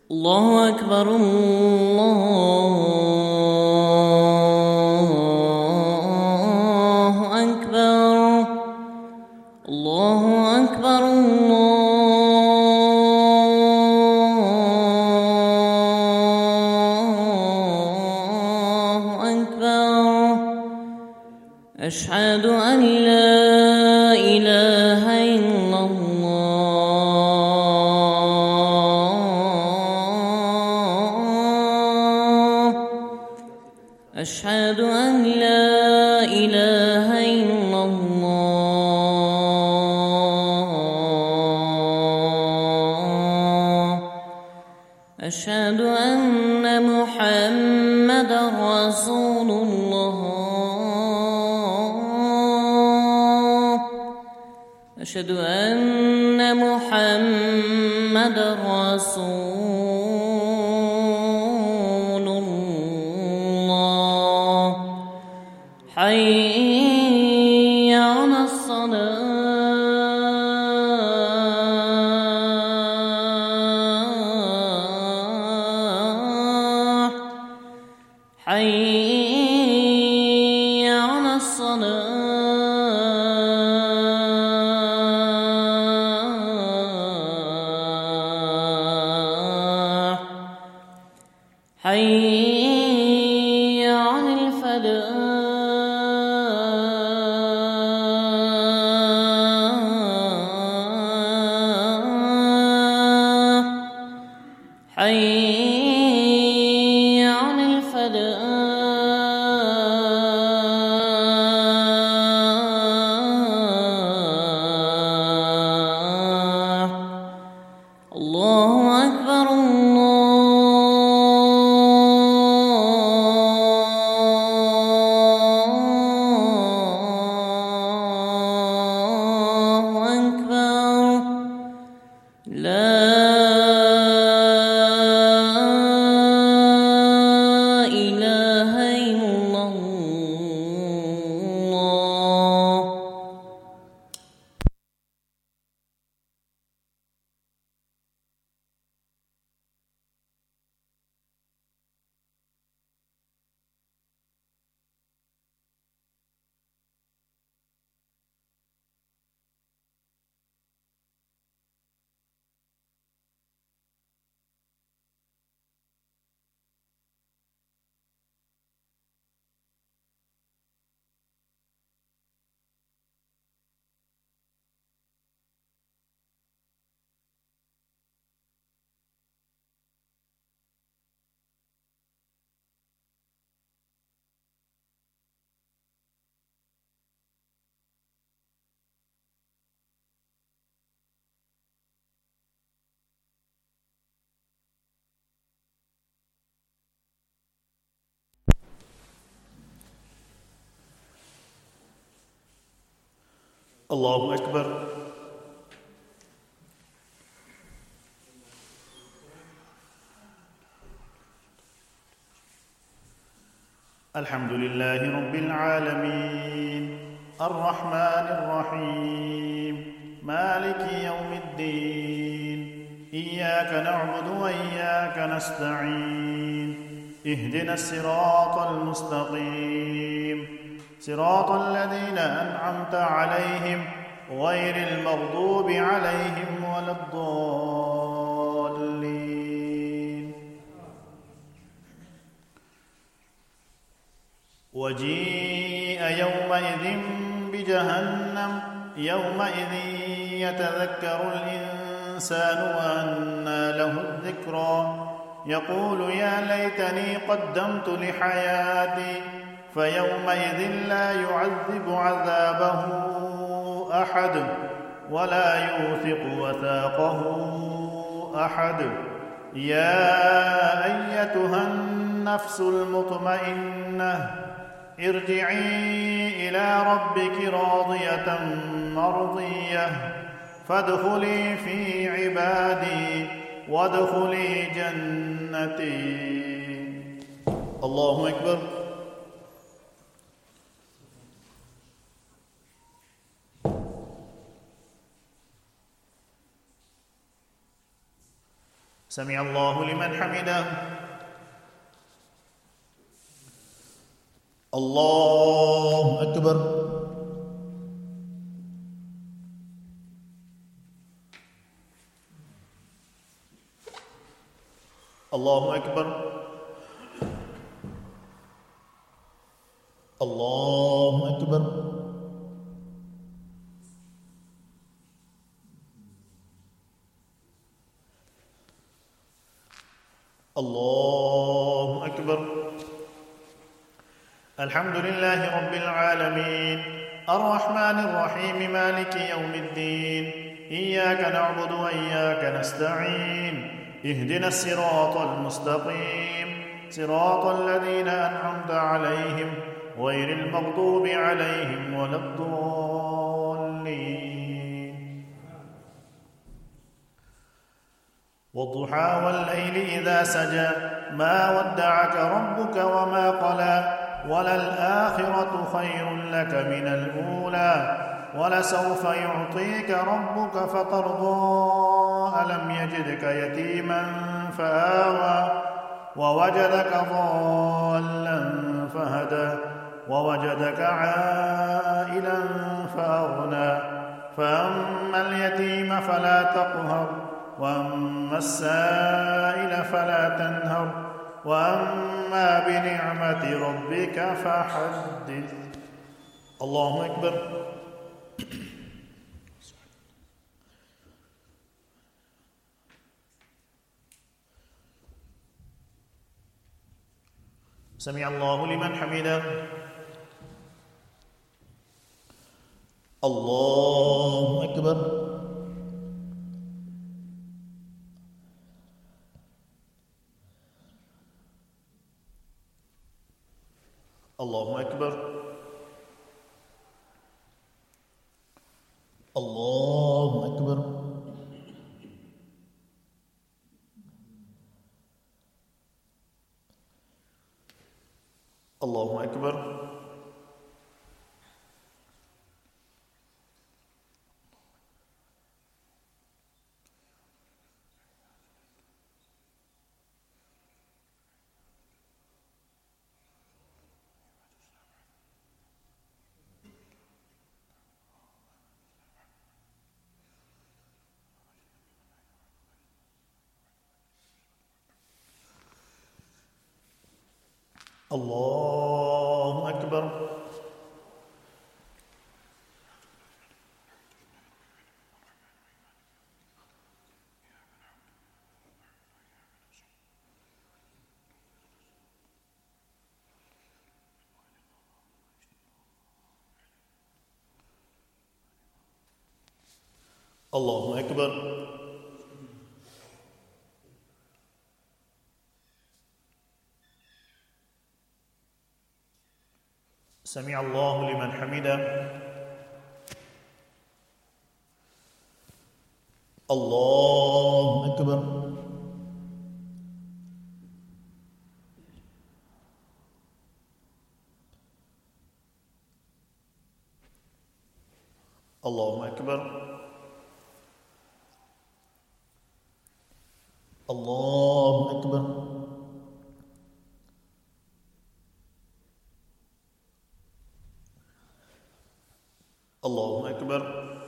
الله أكبر الله أكبر الله أكبر الله أكبر أشهد أن لا إله إلا الله أشهد أن لا إله إلا الله أشهد أن محمدًا رسول الله أشهد أن محمدًا رسول الله حي على الصلاة حي على الصلاة حي على الفلاح حي على الفلاح الله أكبر الله أكبر لا إله إلا الله الله أكبر الحمد لله رب العالمين الرحمن الرحيم مالك يوم الدين إياك نعبد وإياك نستعين اهدنا الصراط المستقيم صراط الذين أنعمت عليهم غير المغضوب عليهم ولا الضالين وجيء يومئذ بجهنم يومئذ يتذكر الإنسان وأنى له الذكرى يقول يا ليتني قدمت لحياتي فيومئذ لا يعذب عذابه أحد ولا يوثق وثاقه أحد يا أيتها النفس المطمئنة ارجعي إلى ربك راضية مرضية فادخلي في عبادي وادخلي جنتي الله أكبر سمع الله لمن حمده. الله أكبر. الله أكبر. الله أكبر. الله أكبر. الحمد لله رب العالمين الرحمن الرحيم مالك يوم الدين إياك نعبد وإياك نستعين اهدنا الصراط المستقيم صراط الذين أنعمت عليهم غير المغضوب عليهم ولا الضالين. والضحى والليل إذا سجى ما ودعك ربك وما قلى وللآخرة خير لك من الأولى ولسوف يعطيك ربك فترضى ألم يجدك يتيما فآوى ووجدك ضالا فهدى ووجدك عائلا فأغنى فأما اليتيم فلا تقهر وأما السائل فلا تنهر وأما بنعمة ربك فحدث. الله أكبر. سمع الله لمن حمده. الله أكبر. الله أكبر. الله أكبر. الله أكبر. الله أكبر. الله أكبر. سمع الله لمن حمده. الله أكبر. الله أكبر. الله أكبر. الله أكبر.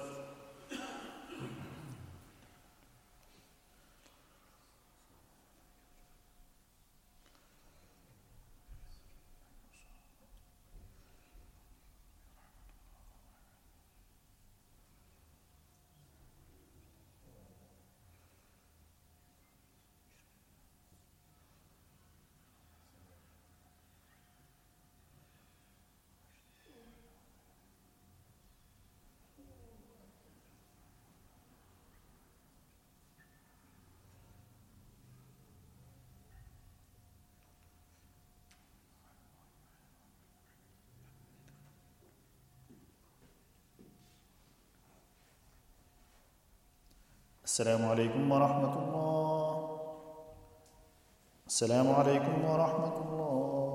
السلام عليكم ورحمة الله. السلام عليكم ورحمة الله.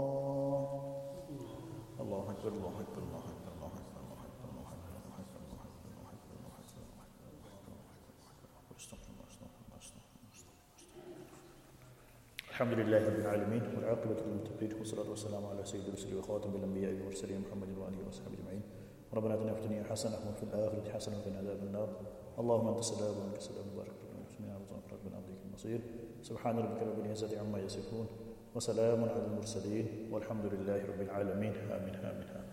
الله أكبر. الله أكبر. الله أكبر. الله أكبر. الله أكبر. الله أكبر. الله أكبر. الله أكبر. الله أكبر. الله أكبر. الله أكبر. استغفر الله. استغفر الله. استغفر الله. استغفر الله. अल्हम्दुलिल्लाहि रब्बिल आलमीन वल आक़िबतु लिल मुत्तक़ीन वस्सलातु वस्सलामु अला सय्यिदिर रुसुलि व ख़ातिमिल अंबियाइ वल मुरसलीन मुहम्मदिन व आलिहि व अस्हाबिहि अजमईन रब्बना आतिना फ़िद दुनिया हसनह व फ़िल आख़िरति हसनह व क़िना अज़ाबन नार अल्लाहुम्मा अंtas सलाम व मिनkas सलाम मुबारक लक मुस्लिमीन व रब्बना इलैकल मसीर सुब्हान रब्बिका रब्बिल इज़्ज़ति अम्मा यसिफून व सलामुन अलल मुरसलीन वल्हम्दुलिल्लाहि रब्बिल आलमीन आमीन आमीन आमीन।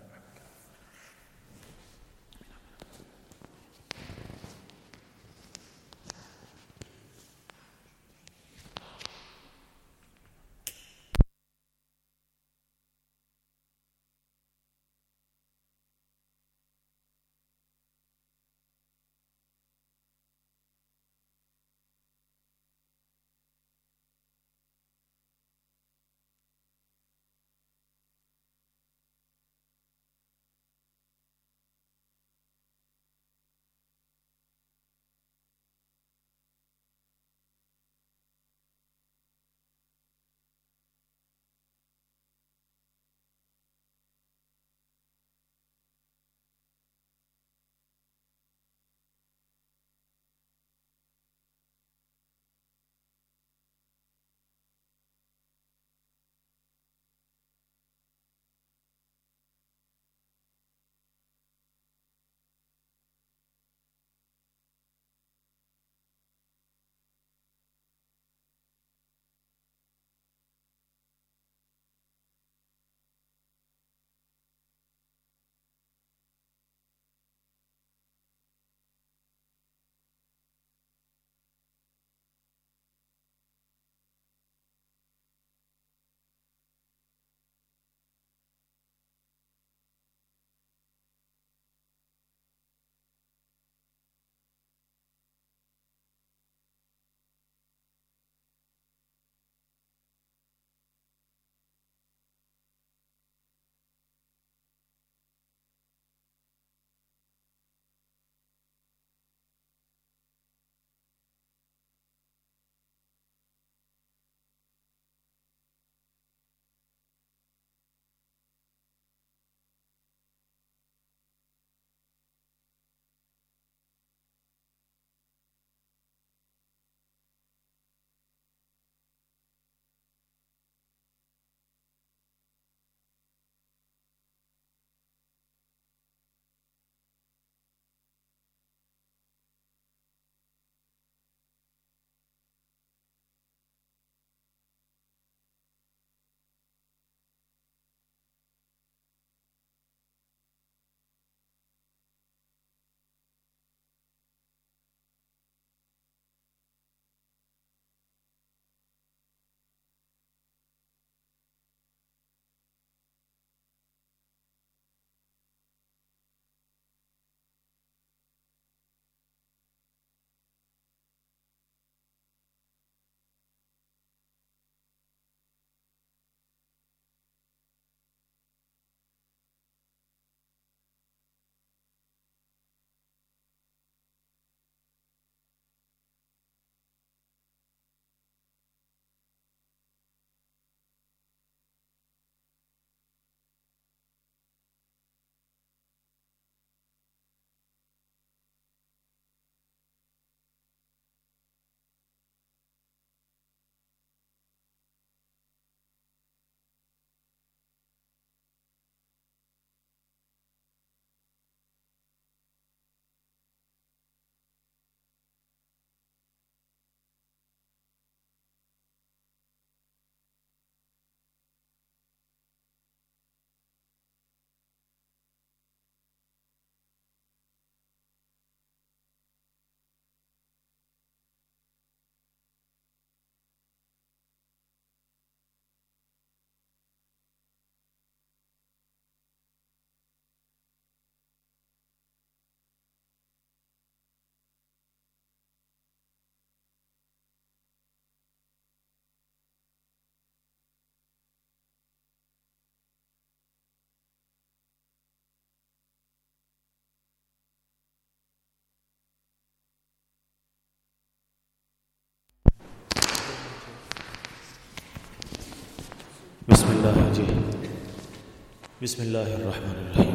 बिस्मिल्लाहिर्रहमानिर्रहीम।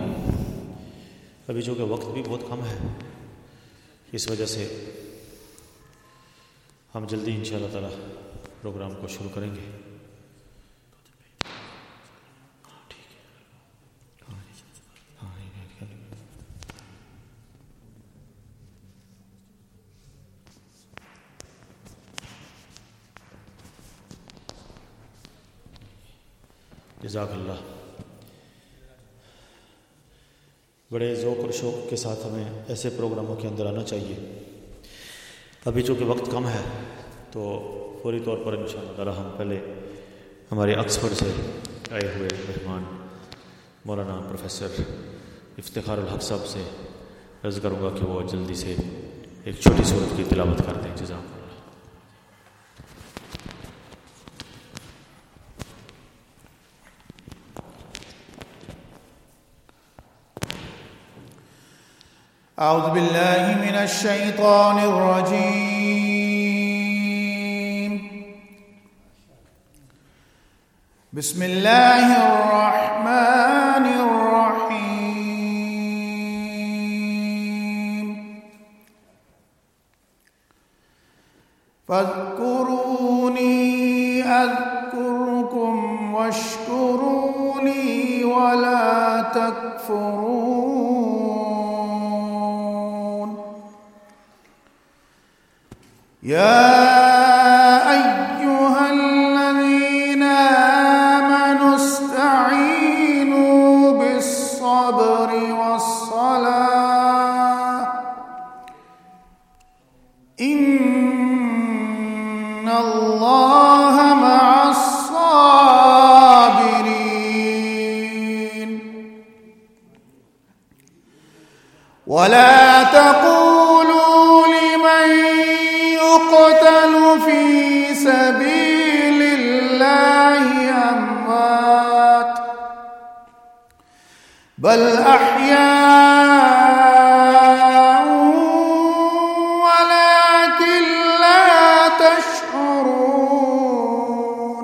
अभी जो कि वक्त भी बहुत कम है, इस वजह से हम जल्दी इंशाअल्लाह ताला پروگرام کو شروع کریں گے. جزاک اللہ. بڑے ذوق اور شوق کے ساتھ ہمیں ایسے پروگراموں کے اندر آنا چاہیے. ابھی چونکہ وقت کم ہے تو فوری طور پر انشاءاللہ تعالی ہم پہلے ہمارے آکسفورڈ سے آئے ہوئے مہمان مولانا پروفیسر افتخار الحق صاحب سے عرض کروں گا کہ وہ جلدی سے ایک چھوٹی سورت کی تلاوت کر دیں. جزاک اللہ. أعوذ بالله من الشيطان الرجيم. بسم الله الرحمن الرحيم. فاذكروني أذكركم واشكروا لي ولا تكفرون. يا أيها الذين آمنوا استعينوا بالصبر والصلاة إن الله مع الصابرين. ولا تقولوا لمن يقتل في سبيل الله أموات بل أحياء ولكن لا تشعرون.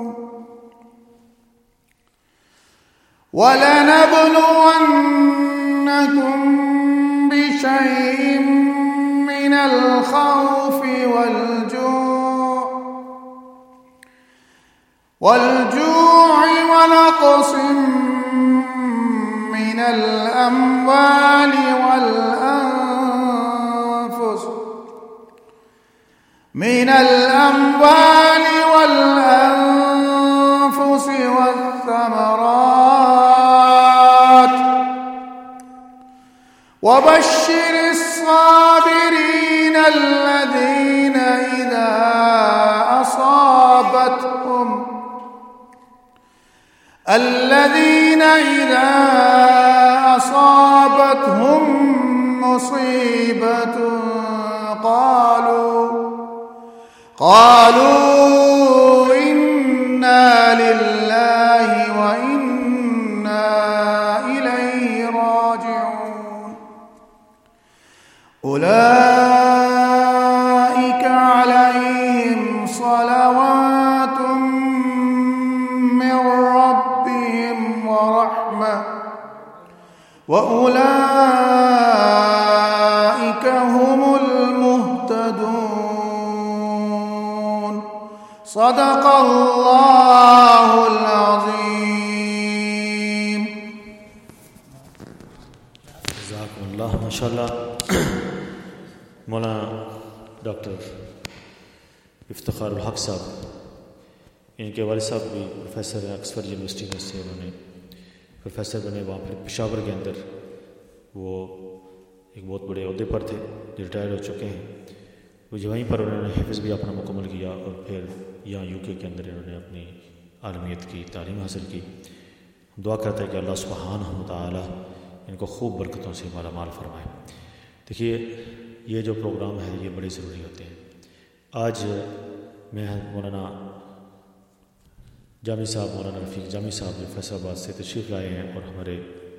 ولنبلونكم بشيء من الخوف والجوع ونقص من الأموال والأنفس والثمرات وبشر الصابرين الذين إذا أصابتهم مصيبة قالوا إنا لله وإنا إليه راجعون. أولئك عليهم صلوات من ربهم ورحمة وأولئك هم المهتدون. صدق الله العظيم. جزاکم اللہ. ماشاءاللہ مولانا ڈاکٹر افتخار الحق صاحب، ان کے والد صاحب بھی پروفیسر ہیں آکسفورڈ یونیورسٹی میں سے. انہوں نے پروفیسر بنے وہاں پھر پشاور کے اندر وہ ایک بہت بڑے عہدے پر تھے جو ریٹائر ہو چکے ہیں. وہ وہیں پر انہوں نے حفظ بھی اپنا مکمل کیا اور پھر یہاں یو کے اندر انہوں نے اپنی عالمیت کی تعلیم حاصل کی. دعا کرتے ہیں کہ اللہ سبحانہ و تعالی ان کو خوب برکتوں سے مالا مال فرمائے. دیکھیے یہ جو پروگرام ہے یہ بڑے ضروری ہوتے ہیں. آج میں مولانا جامی صاحب، مولانا رفیق جامی صاحب جو فیصل آباد سے تشریف لائے ہیں، اور ہمارے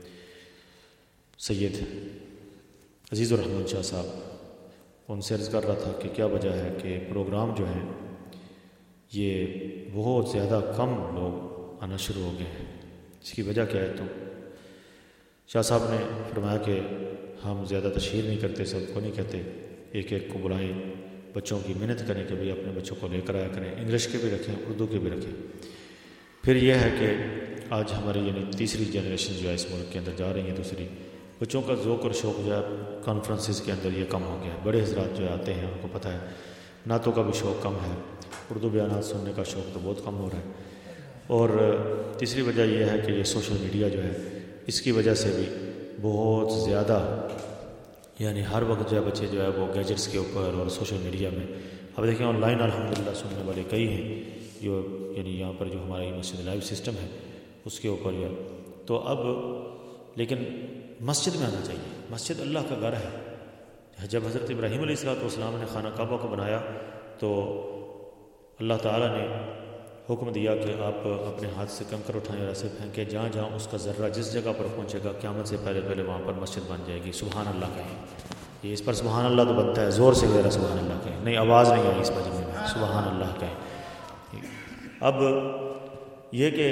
سید عزیز الرحمن شاہ صاحب، ان سے عرض کر رہا تھا کہ کیا وجہ ہے کہ پروگرام جو ہیں یہ بہت زیادہ کم لوگ آنا شروع ہو گئے ہیں. اس کی وجہ کیا ہے؟ تو شاہ صاحب نے فرمایا کہ ہم زیادہ تشہیر نہیں کرتے، سب کو نہیں کہتے، ایک ایک کو بلائیں، بچوں کی محنت کریں کہ بھائی اپنے بچوں کو لے کر آیا کریں، انگلش کے بھی رکھیں، اردو کے بھی رکھیں۔ پھر یہ ہے کہ آج ہماری یعنی تیسری جنریشن جو ہے اس ملک کے اندر جا رہی ہیں، دوسری بچوں کا ذوق اور شوق جو ہے کانفرنسز کے اندر یہ کم ہو گیا ہے۔ بڑے حضرات جو آتے ہیں ان کو پتہ ہے نعتوں کا بھی شوق کم ہے، اردو بیانات سننے کا شوق تو بہت کم ہو رہا ہے۔ اور تیسری وجہ یہ ہے کہ یہ سوشل میڈیا جو ہے اس کی وجہ سے بھی بہت زیادہ یعنی ہر وقت جو ہے بچے جو ہے وہ گیجٹس کے اوپر اور سوشل میڈیا میں، اب دیکھیں آن لائن الحمدللہ سننے والے کئی ہیں جو یعنی یہاں پر جو ہمارا یہ مسجد لائیو سسٹم ہے اس کے اوپر جو ہے تو اب لیکن مسجد میں آنا چاہیے۔ مسجد اللہ کا گھر ہے۔ جب حضرت ابراہیم علیہ السلام نے خانہ کعبہ کو بنایا تو اللہ تعالیٰ نے حکم دیا کہ آپ اپنے ہاتھ سے کنکر اٹھائیں اور ایسے پھینکیں جہاں جہاں اس کا ذرہ جس جگہ پر پہنچے گا قیامت سے پہلے پہلے وہاں پر مسجد بن جائے گی۔ سبحان اللہ کہیں، یہ اس پر سبحان اللہ تو بنتا ہے، زور سے ذرا سبحان اللہ کہیں، نہیں آواز نہیں آئی اس مجمع میں، سبحان اللہ کہیں۔ اب یہ کہ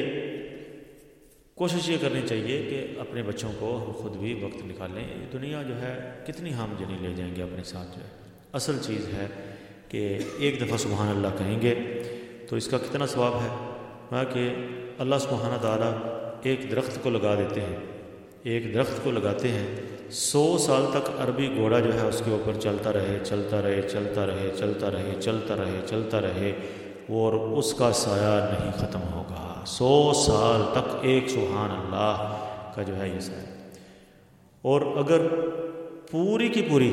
کوشش یہ کرنی چاہیے کہ اپنے بچوں کو ہم خود بھی وقت نکالیں۔ دنیا جو ہے کتنی ہم جنی لے جائیں گے اپنے ساتھ، جو ہے اصل چیز ہے کہ ایک دفعہ سبحان اللہ کہیں گے تو اس کا کتنا ثواب ہے کہ اللہ سبحانہ تعالیٰ ایک درخت کو لگا دیتے ہیں، ایک درخت کو لگاتے ہیں 100 سال تک عربی گھوڑا جو ہے اس کے اوپر چلتا رہے چلتا رہے چلتا رہے چلتا رہے چلتا رہے چلتا رہے اور اس کا سایہ نہیں ختم ہوگا۔ 100 سال تک ایک سبحان اللہ کا جو ہے یہ سایہ۔ اور اگر پوری کی پوری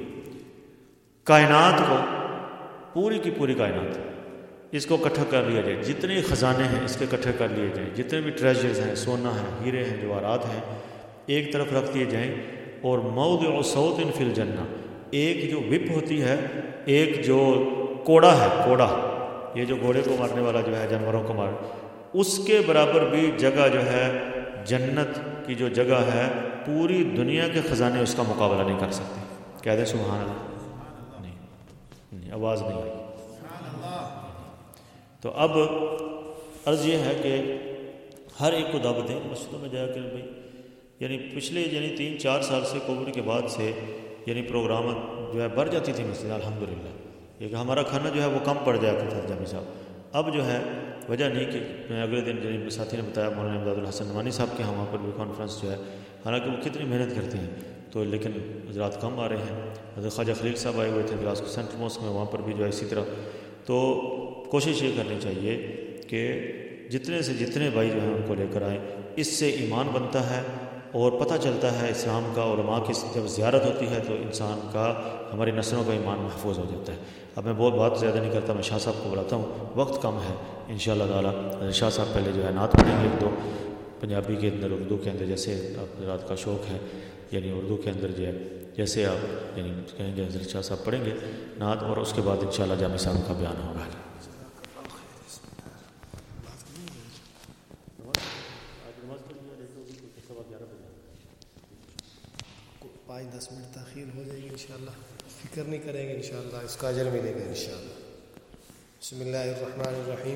کائنات کو، پوری کی پوری کائنات اس کو اکٹھا کر لیا جائے، جتنے خزانے ہیں اس کے اکٹھے کر لیے جائیں، جتنے بھی ٹریجرز ہیں، سونا ہے، ہیرے ہیں، جواہرات ہیں، ایک طرف رکھ دیے جائیں اور موضع صوت فی الجنہ، ایک جو وپ ہوتی ہے، ایک جو کوڑا ہے، کوڑا یہ جو گھوڑے کو مارنے والا جو ہے، جانوروں کو اس کے برابر بھی جگہ جو ہے جنت کی جو جگہ ہے، پوری دنیا کے خزانے اس کا مقابلہ نہیں کر سکتے۔ کہہ دیں سبحان اللہ؟ نہیں، آواز نہیں آئی۔ تو اب عرض یہ ہے کہ ہر ایک کو دعوت دیں مسجدوں میں جا کر بھائی، یعنی پچھلے 3-4 سال سے کووڈ کے بعد سے پروگرام جو ہے بڑھ جاتی تھی مسجد الحمدللہ، یہ کہ ہمارا کھانا جو ہے وہ کم پڑ جاتا تھا جامی صاحب۔ اب جو ہے وجہ نہیں کہ میں اگلے دن ساتھی نے بتایا مولانا امداد الحسن نعمانی صاحب کے وہاں پر بھی کانفرنس جو ہے، حالانکہ وہ کتنی محنت کرتے ہیں تو لیکن حضرات کم آ رہے ہیں۔ حضرت خواجہ خلیل صاحب آئے ہوئے تھے گلاسکو سینٹرل موسک میں، وہاں پر بھی جو ہے اسی طرح۔ تو کوشش یہ کرنی چاہیے کہ جتنے سے جتنے بھائی جو ہیں ان کو لے کر آئیں، اس سے ایمان بنتا ہے اور پتہ چلتا ہے اسلام کا۔ علماء کی جب زیارت ہوتی ہے تو انسان کا، ہماری نسلوں کا ایمان محفوظ ہو جاتا ہے۔ اب میں بہت بات زیادہ نہیں کرتا، میں شاہ صاحب کو بلاتا ہوں، وقت کم ہے انشاءاللہ تعالیٰ۔ شاہ صاحب پہلے جو ہے نعت پڑھیں گے 1-2 پنجابی کے اندر، اردو کے اندر، جیسے آپ حضرات کا شوق ہے، اردو کے اندر جو ہے جیسے آپ کہیں گے حضرت شاہ صاحب پڑھیں گے نعت، اور اس کے بعد انشاءاللہ جامی صاحب کا بیان ہوگا۔ 5-10 منٹ تاخیر ہو جائے گی انشاءاللہ، فکر نہیں کریں گے انشاءاللہ، اس کا اجر ملے گا انشاءاللہ۔ بسم اللہ الرحمن الرحیم۔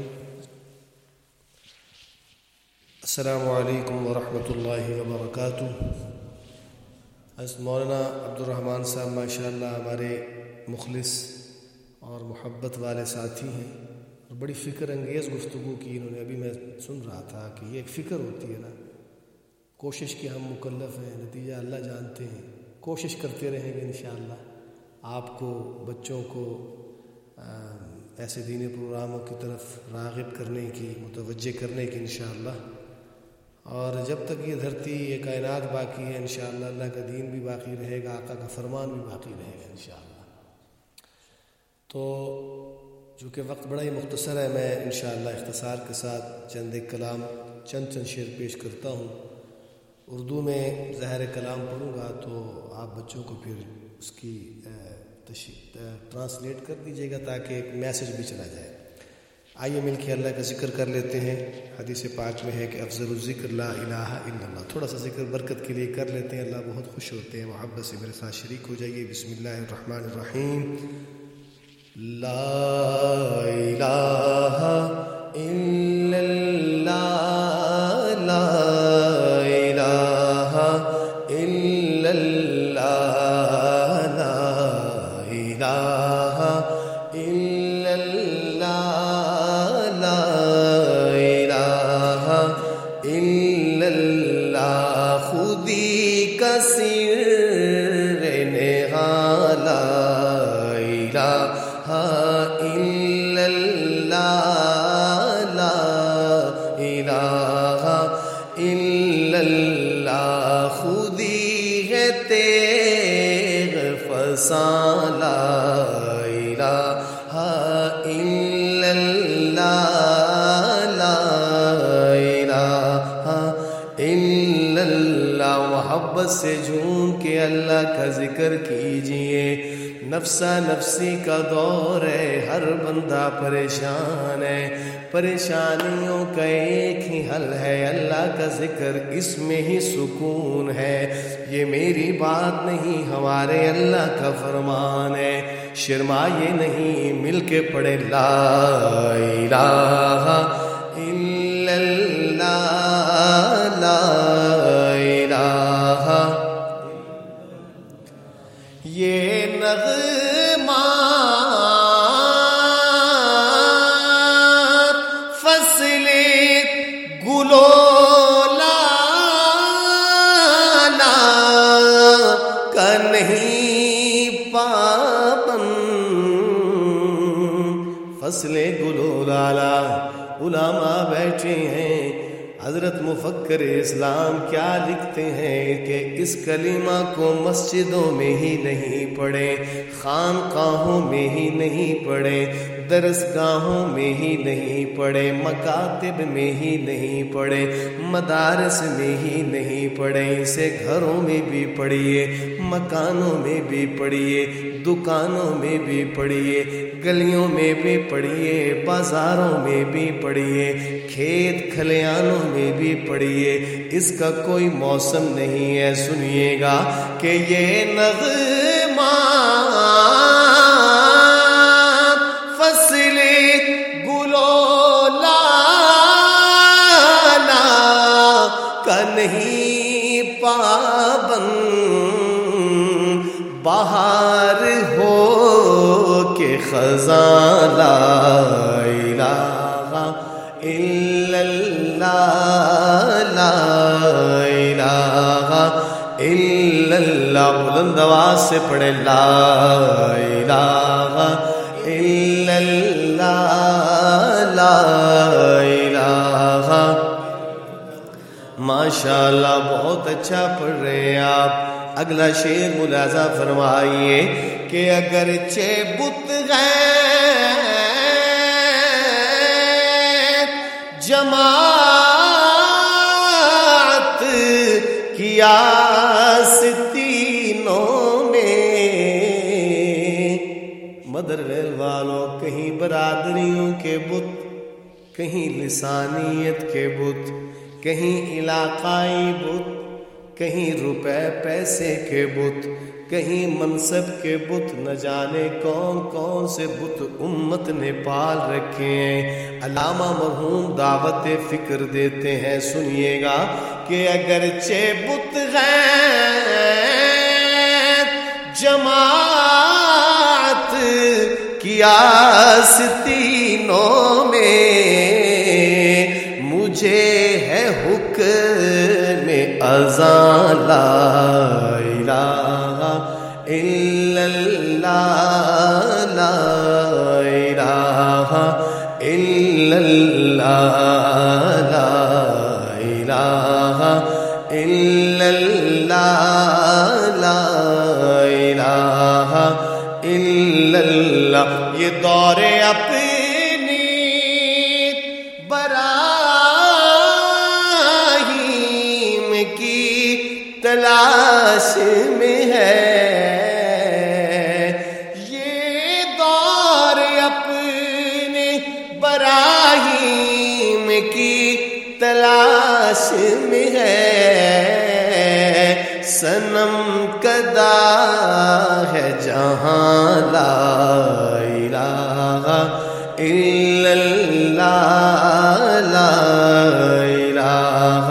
السلام علیکم ورحمۃ اللہ وبرکاتہ۔ حضرت مولانا عبدالرحمن صاحب ماشاءاللہ ہمارے مخلص اور محبت والے ساتھی ہیں، اور بڑی فکر انگیز گفتگو کی انہوں نے۔ ابھی میں سن رہا تھا کہ یہ ایک فکر ہوتی ہے نا، کوشش کی ہم مکلف ہیں، نتیجہ اللہ جانتے ہیں، کوشش کرتے رہیں گے انشاءاللہ آپ کو، بچوں کو ایسے دینی پروگراموں کی طرف راغب کرنے کی، متوجہ کرنے کی انشاءاللہ۔ اور جب تک یہ دھرتی، یہ کائنات باقی ہے انشاءاللہ اللہ کا دین بھی باقی رہے گا، آقا کا فرمان بھی باقی رہے گا انشاءاللہ۔ تو چونکہ وقت بڑا ہی مختصر ہے، میں انشاءاللہ اختصار کے ساتھ چند ایک کلام، چند شعر پیش کرتا ہوں۔ اردو میں ظاہر کلام پڑھوں گا تو آپ بچوں کو پھر اس کی ٹرانسلیٹ کر دیجیے گا تاکہ ایک میسج بھی چلا جائے۔ آئیے مل کے اللہ کا ذکر کر لیتے ہیں۔ حدیث پاک میں ہے کہ افضل الذکر لا الہ الا اللہ، تھوڑا سا ذکر برکت کے لیے کر لیتے ہیں، اللہ بہت خوش ہوتے ہیں۔ محبت سے میرے ساتھ شریک ہو جائیے۔ بسم اللہ الرحمن الرحیم۔ لا الہ الا اللہ، لا الہ الا اللہ، لا الہ خزاں لا الہ الا اللہ لا الہ الا اللہ. محبت سے جھوم کے اللہ کا ذکر کیجئے. نفسا نفسی کا دور ہے، ہر بندہ پریشان ہے. پریشانیوں کا ایک ہی حل ہے، اللہ کا ذکر، اس میں ہی سکون ہے. یہ میری بات نہیں، ہمارے اللہ کا فرمان ہے. شرمائے نہیں، مل کے پڑھے لا الہ الا اللہ لا الہ. یہ نغمات فصل گلو لالا کا نہیں پابند. فصل گلو لالا. علماء بیٹھے ہیں، حضرت مفکر اسلام کیا لکھتے ہیں کہ اس کلمہ کو مسجدوں میں ہی نہیں پڑھیں، خانقاہوں میں ہی نہیں پڑھیں، درسگاہوں میں ہی نہیں پڑھیں، مکاتب میں ہی نہیں پڑھیں، مدارس میں ہی نہیں پڑھیں. اسے گھروں میں بھی پڑھیے، مکانوں میں بھی پڑھیے، دکانوں میں بھی پڑھیے، گلیوں میں بھی پڑھیے، بازاروں میں بھی پڑھیے، کھیت کھلیانوں میں بھی پڑھیے. اس کا کوئی موسم نہیں ہے. سنیے گا کہ یہ نغمات فصل گلو لالا کا نہیں پابند. بہار ہو کہ خزاں لا الہ الا اللہ لا الہ الا اللہ. بلند آواز سے پڑھے لا الہ الا اللہ لا الہ. ماشاءاللہ بہت اچھا پڑھ رہے ہیں آپ. اگلا شعر ملاحظہ فرمائیے کہ اگرچہ بت غیر جماعت کی آستینوں میں، مدر ویل والوں، کہیں برادریوں کے بت، کہیں لسانیت کے بت، کہیں علاقائی بت، کہیں روپے پیسے کے بت، کہیں منصب کے بت، نہ جانے کون کون سے بت امت نے پال رکھے ہیں. علامہ مرحوم دعوت فکر دیتے ہیں، سنیے گا کہ اگرچہ بت غیر جماعت کی آستینوں میں، مجھے ہے حکم اذاں لا الہ الا اللہ لا الہ الا اللہ لا الہ الا اللہ لا الہ الا اللہ. یہ دور اپنی براہیم کی تلاش میں ہے. یہ دور اپنے براہیم کی تلاش میں ہے. صنم کدا ہے جہاں لا الہ الا اللہ لا الہ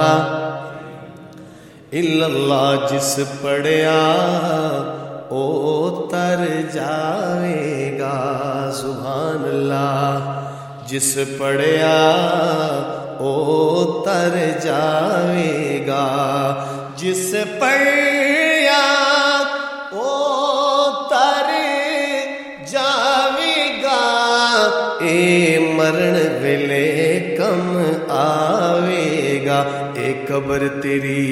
الا اللہ. جس پڑھیا او تر جاوے گا، سبحان اللہ. جس پڑھیا او تر جاوے گا، جس پڑھیا او تر جاوے گا. اے مرن ویلے کم آوے گا، ایک قبر تیری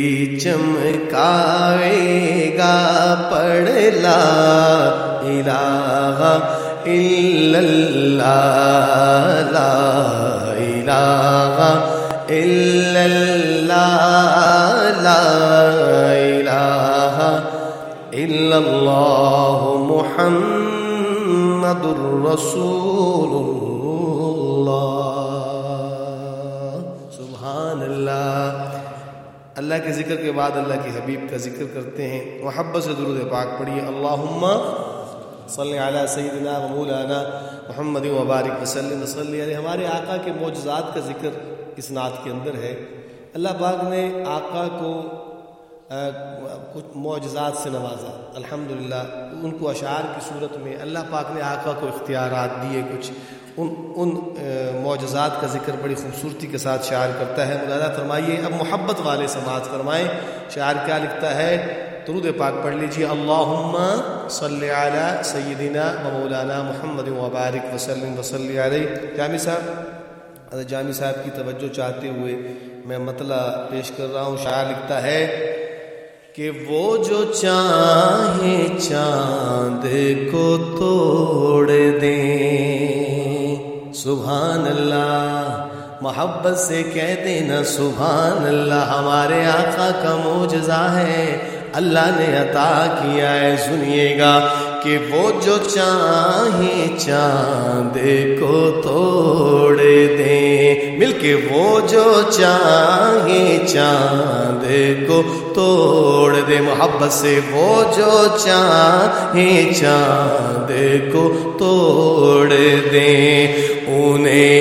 چمکائے گا، پڑھ لا الہ الا اللہ، لا الہ الا اللہ، لا الہ الا اللہ محمد الرسول اللہ۔ سبحان اللہ۔ اللہ کے ذکر کے بعد اللہ کے حبیب کا ذکر کرتے ہیں، محبت سے درود پاک پڑھیے۔ اللہم صلی علی سیدنا و مولانا محمد وبارک وسلم وصلی علیہ۔ ہمارے آقا کے معجزات کا ذکر اس نعت کے اندر ہے۔ اللہ پاک نے آقا کو کچھ معجزات سے نوازا، الحمدللہ۔ ان کو اشعار کی صورت میں اللہ پاک نے آقا کو اختیارات دیے، کچھ ان معجزات کا ذکر بڑی خوبصورتی کے ساتھ شاعر کرتا ہے۔ ملاحظہ فرمائیے، اب محبت والے سماعت فرمائیں، شاعر کیا لکھتا ہے؟ درود پاک پڑھ لیجیے۔ اللہم صلی علی سیدنا و مولانا محمد وبارک وسلم وصلی علیہ۔ جامی صاحب، حضرت جامی صاحب کی توجہ چاہتے ہوئے میں مطلع پیش کر رہا ہوں۔ شاعر لکھتا ہے کہ وہ جو چاہے چاند کو توڑ دیں، سبحان اللہ، محبت سے کہہ دینا سبحان اللہ۔ ہمارے آقا کا معجزہ ہے، اللہ نے عطا کیا ہے۔ سنیے گا کہ وہ جو چاہے چاند کو توڑ دیں، مل کے وہ جو چاہے چاند کو توڑ دے، محبت سے وہ جو چاہے چاند کو توڑ دیں، انہیں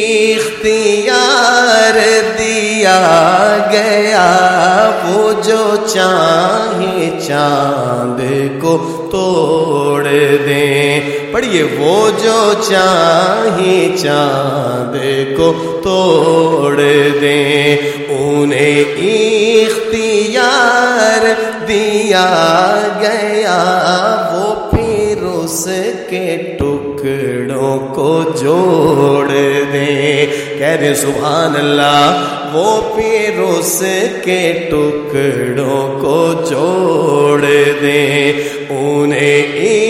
اختیار دیا گیا، وہ جو چاہے چاند کو توڑ دیں۔ پڑھیے، وہ جو چاہے چاند کو توڑ دیں، انہیں اختیار دیا گیا، وہ پھر اس کے ٹکڑوں کو جوڑ دیں۔ کہہ دیں سبحان اللہ، وہ پھر اس کے ٹکڑوں کو جوڑ دیں، انہیں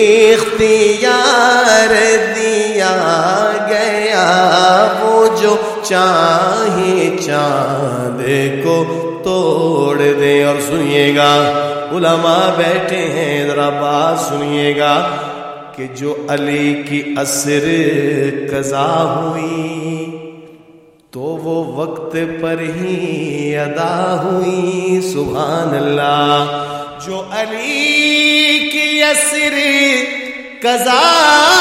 اختیار دیا گیا، وہ جو چاہے چاند کو توڑ دے۔ اور سنیے گا، علماء بیٹھے ہیں، ذرا بات سنیے گا کہ جو علی کی عصر قضا ہوئی تو وہ وقت پر ہی ادا ہوئی، سبحان اللہ۔ جو علی کی عصر قضا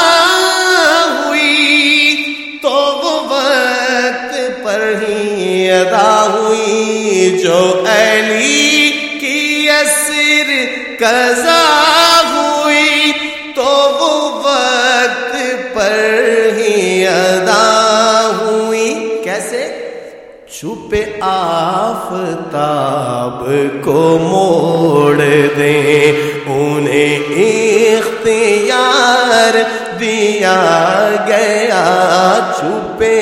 ہوئی تو وہ وقت پر ہی ادا ہوئی، جو علی کی عصر قضا ہوئی تو وہ وقت پر ہی ادا ہوئی۔ کیسے؟ چھپے آفتاب کو موڑ دیں، انہیں اختیار دیا گیا، چھپے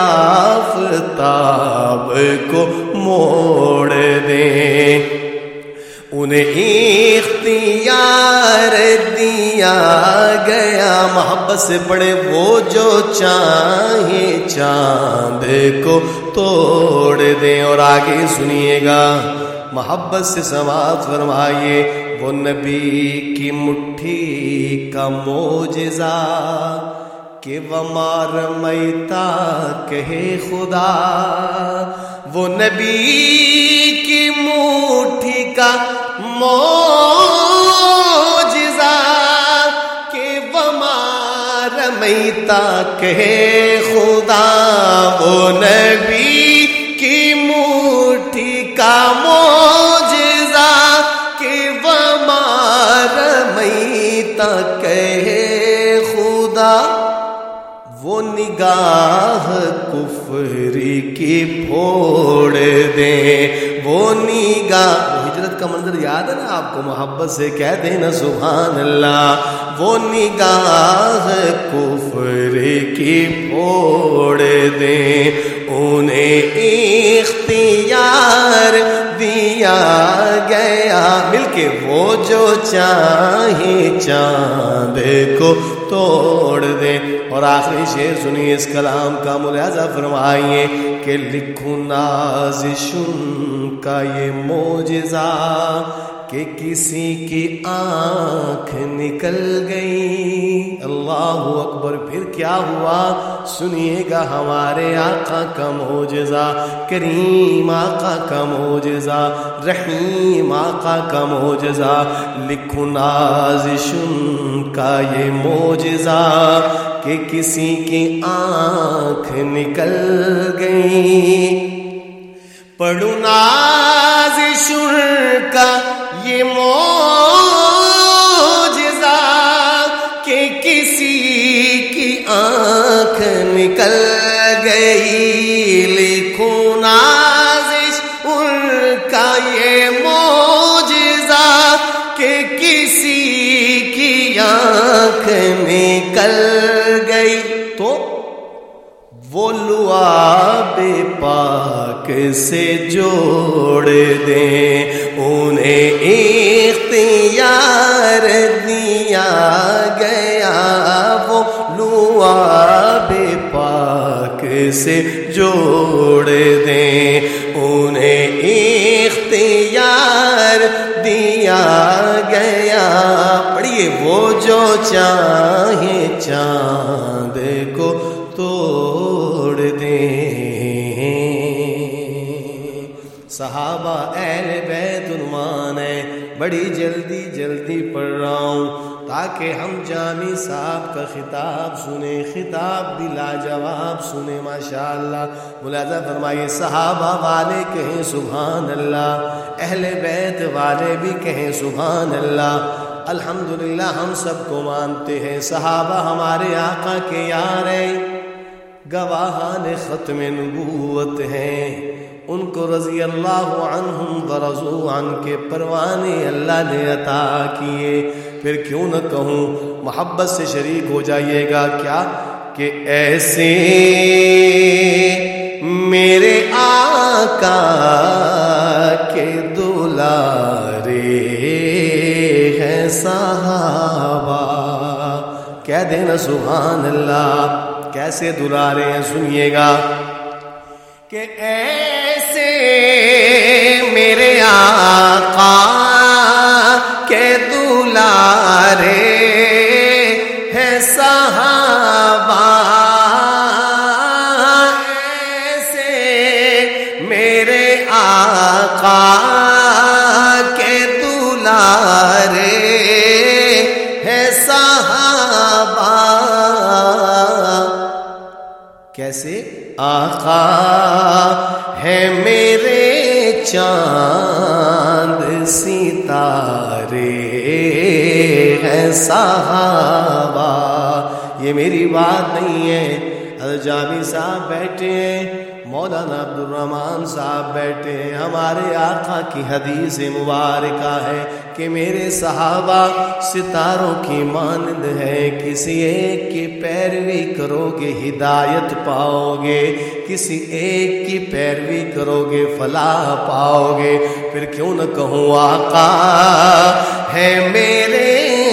آفتاب کو موڑ دیں، انہیں اختیار دیا گیا۔ محبت سے پڑھے، وہ جو چاہے چاند کو توڑ دیں۔ اور آگے سنیے گا، محبت سے سماعت فرمائیے۔ وہ نبی کی مٹھی کا معجزہ کہ وما رمیتا کہے خدا، وہ نبی کی مٹھی کا معجزہ کہ وما رمیتا کہے خدا، وہ نبی کی مٹھی کا معجزہ کہ وما رمیتا کہے خدا، وہ نگاہ کفری کی پھوڑ دیں، وہ نگاہ، ہجرت جنت کا منظر یاد ہے نا آپ کو؟ محبت سے کہتے ہیں نا سبحان اللہ. وہ نگاہ کفر کی پھوڑ دیں انہیں اختیار دیا گیا. مل کے وہ جو چاہے چاند کو توڑ دیں. اور آخری شعر سنیے اس کلام کا، ملاحظہ فرمائیے کہ لکھوں نازشن کا یہ معجزہ کہ کسی کی آنکھ نکل گئی. اللہ اکبر. پھر کیا ہوا سنیے گا ہمارے آقا کا معجزہ، کریم آقا کا معجزہ، رحیم آقا کا معجزہ. لکھوں نازشن کا یہ معجزہ کہ کسی کی آنکھ نکل گئی. پڑھو نازشن کا یہ معجزہ کہ کسی کی آنکھ نکل گئی. لکھو نازش ان کا یہ معجزہ کہ کسی کی آنکھ نکل گئی. تو وہ لعاب پاک سے جوڑ دیں انہیں اختیار دیا گیا. وہ لعاب پاک سے جوڑ دیں انہیں اختیار دیا گیا. پڑھیے وہ جو چاہے چاند کو توڑ دیں. صحابہ اہل بیت عنوان ہے، بڑی جلدی پڑھ رہا ہوں تاکہ ہم جامی صاحب کا خطاب سنیں، خطاب بھی لاجواب سنیں ماشاءاللہ. ملاحظہ فرمائیے صحابہ والے کہیں سبحان اللہ، اہل بیت والے بھی کہیں سبحان اللہ. الحمدللہ ہم سب کو مانتے ہیں صحابہ ہمارے آقا کے یار ہیں، گواہان ختم نبوت ہیں. ان کو رضی اللہ عنہم ورضوا عنہ کے پروانے اللہ نے عطا کیے. پھر کیوں نہ کہوں، محبت سے شریک ہو جائیے گا. کیا کہ ایسے میرے آقا کے دلارے ہیں صحابہ. کہہ دینا سبحان اللہ. کیسے دلارے ہیں سنیے گا کہ ایسے میرے آقا کے دلارے ہیں صحابہ. ایسے میرے آقا کے دلارے ہیں صحابہ. کیسے؟ آقا ہے میرے چاند ستارے ہیں صحابہ. یہ میری بات نہیں ہے، الجامی صاحب بیٹھے ہیں، مولانا عبدالرحمن صاحب بیٹھے ہیں. ہمارے آقا کی حدیث مبارکہ ہے کہ میرے صحابہ ستاروں کی مانند ہے. کسی ایک کی پیروی کرو گے ہدایت پاؤ گے، کسی ایک کی پیروی کرو گے فلاح پاؤ گے. پھر کیوں نہ کہوں آقا ہے میرے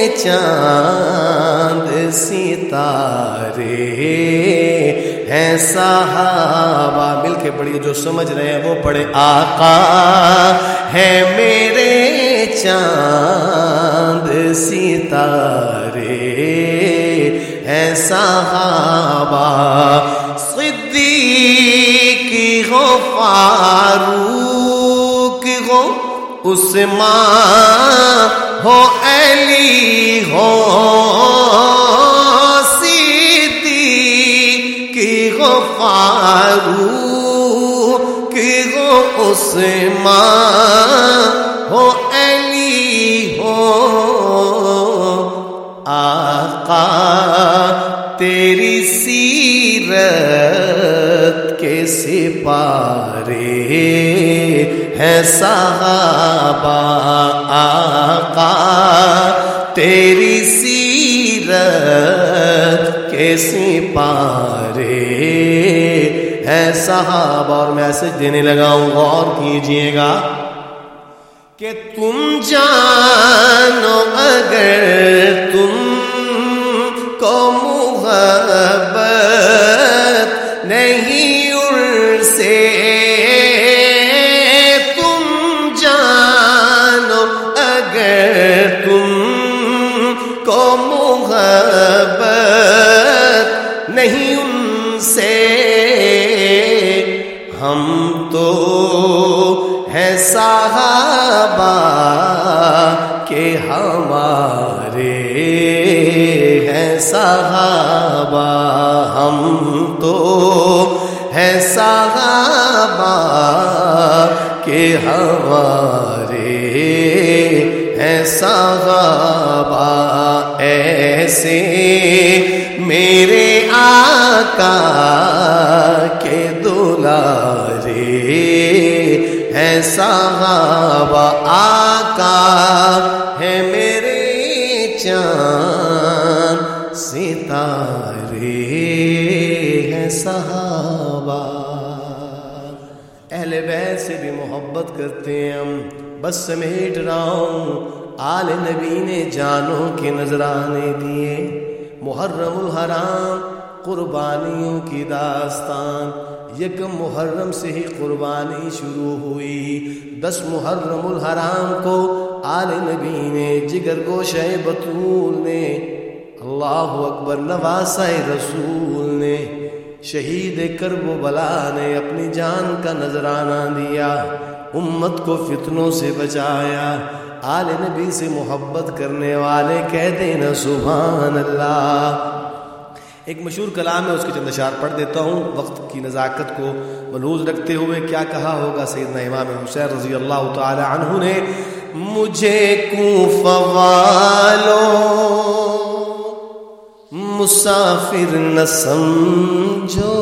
چاند ستارے ہیں صحابہ. مل کے پڑھیے، جو سمجھ رہے ہیں وہ پڑھے. آقا ہے میرے چاند ستارے ہیں صحابہ. صدیق ہو، فاروق ہو، عثمان ہو، علی ہو، فاروق ہو، عثمان ہو، علی ہو. آقا تیری سیرت کے سپارے ہیں صحابہ آقا تیری سیرت کے سپارے ہیں صحابہ. اور میں ایسے دینے لگا ہوں، غور کیجئے گا کہ تم جانو اگر تم کو محبت نہیں ان سے، تم جانو اگر تم کو محبت نہیں ان سے، ہم تو ہیں صحابہ کہ ہمارے ہیں صحابہ، ہم تو ہیں صحابہ کہ ہمارے ہیں صحابہ. ایسے میرے آقا کے دلارے ہیں صحابہ، آقا ہے میرے چاند ستارے ہیں صحابہ. اہل بیت سے بھی محبت کرتے ہیں ہم. بس سمیٹ رہا ہوں، آل نبی نے جانوں کے نذرانے دیے. محرم الحرام قربانیوں کی داستان. یکم محرم سے ہی قربانی شروع ہوئی. 10 محرم الحرام کو آل نبی نے جگر گوشہ بطول نے اللہ اکبر نواسہ رسول نے شہید کرب و بلا نے اپنی جان کا نذرانہ دیا، امت کو فتنوں سے بچایا. آل نبی سے محبت کرنے والے کہتے ہیں سبحان اللہ. ایک مشہور کلام ہے، اس کے چند اشعار پڑھ دیتا ہوں وقت کی نزاکت کو ملحوظ رکھتے ہوئے. کیا کہا ہوگا سیدنا امام حسین رضی اللہ تعالی عنہ نے؟ مجھے کوفہ والوں مسافر نہ سمجھو،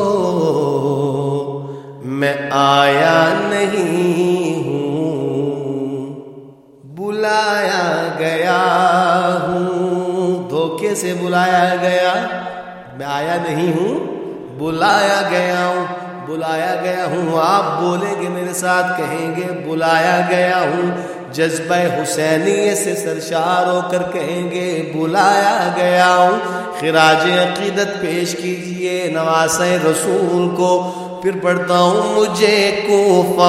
میں آیا نہیں ہوں بلایا گیا ہوں. دھوکے سے بلایا گیا، میں آیا نہیں ہوں بلایا گیا ہوں. بلایا گیا ہوں آپ بولیں گے میرے ساتھ، کہیں گے بلایا گیا ہوں. جذبہ حسینیے سے سرشار ہو کر کہیں گے بلایا گیا ہوں. خراج عقیدت پیش کیجئے نواسہ رسول کو. پھر پڑھتا ہوں مجھے کوفہ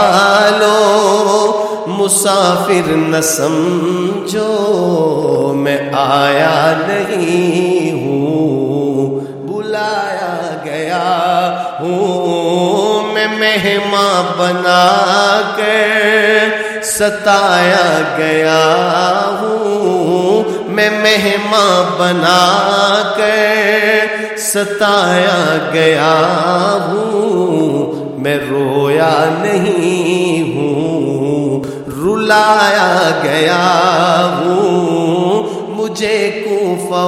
والوں مسافر نہ سمجھو، میں آیا نہیں ہوں بلایا گیا ہوں. میں مہمان بنا کر ستایا گیا ہوں، میں مہمان بنا کر ستایا گیا ہوں. میں رویا نہیں ہوں رلایا گیا ہوں. مجھے کوفہ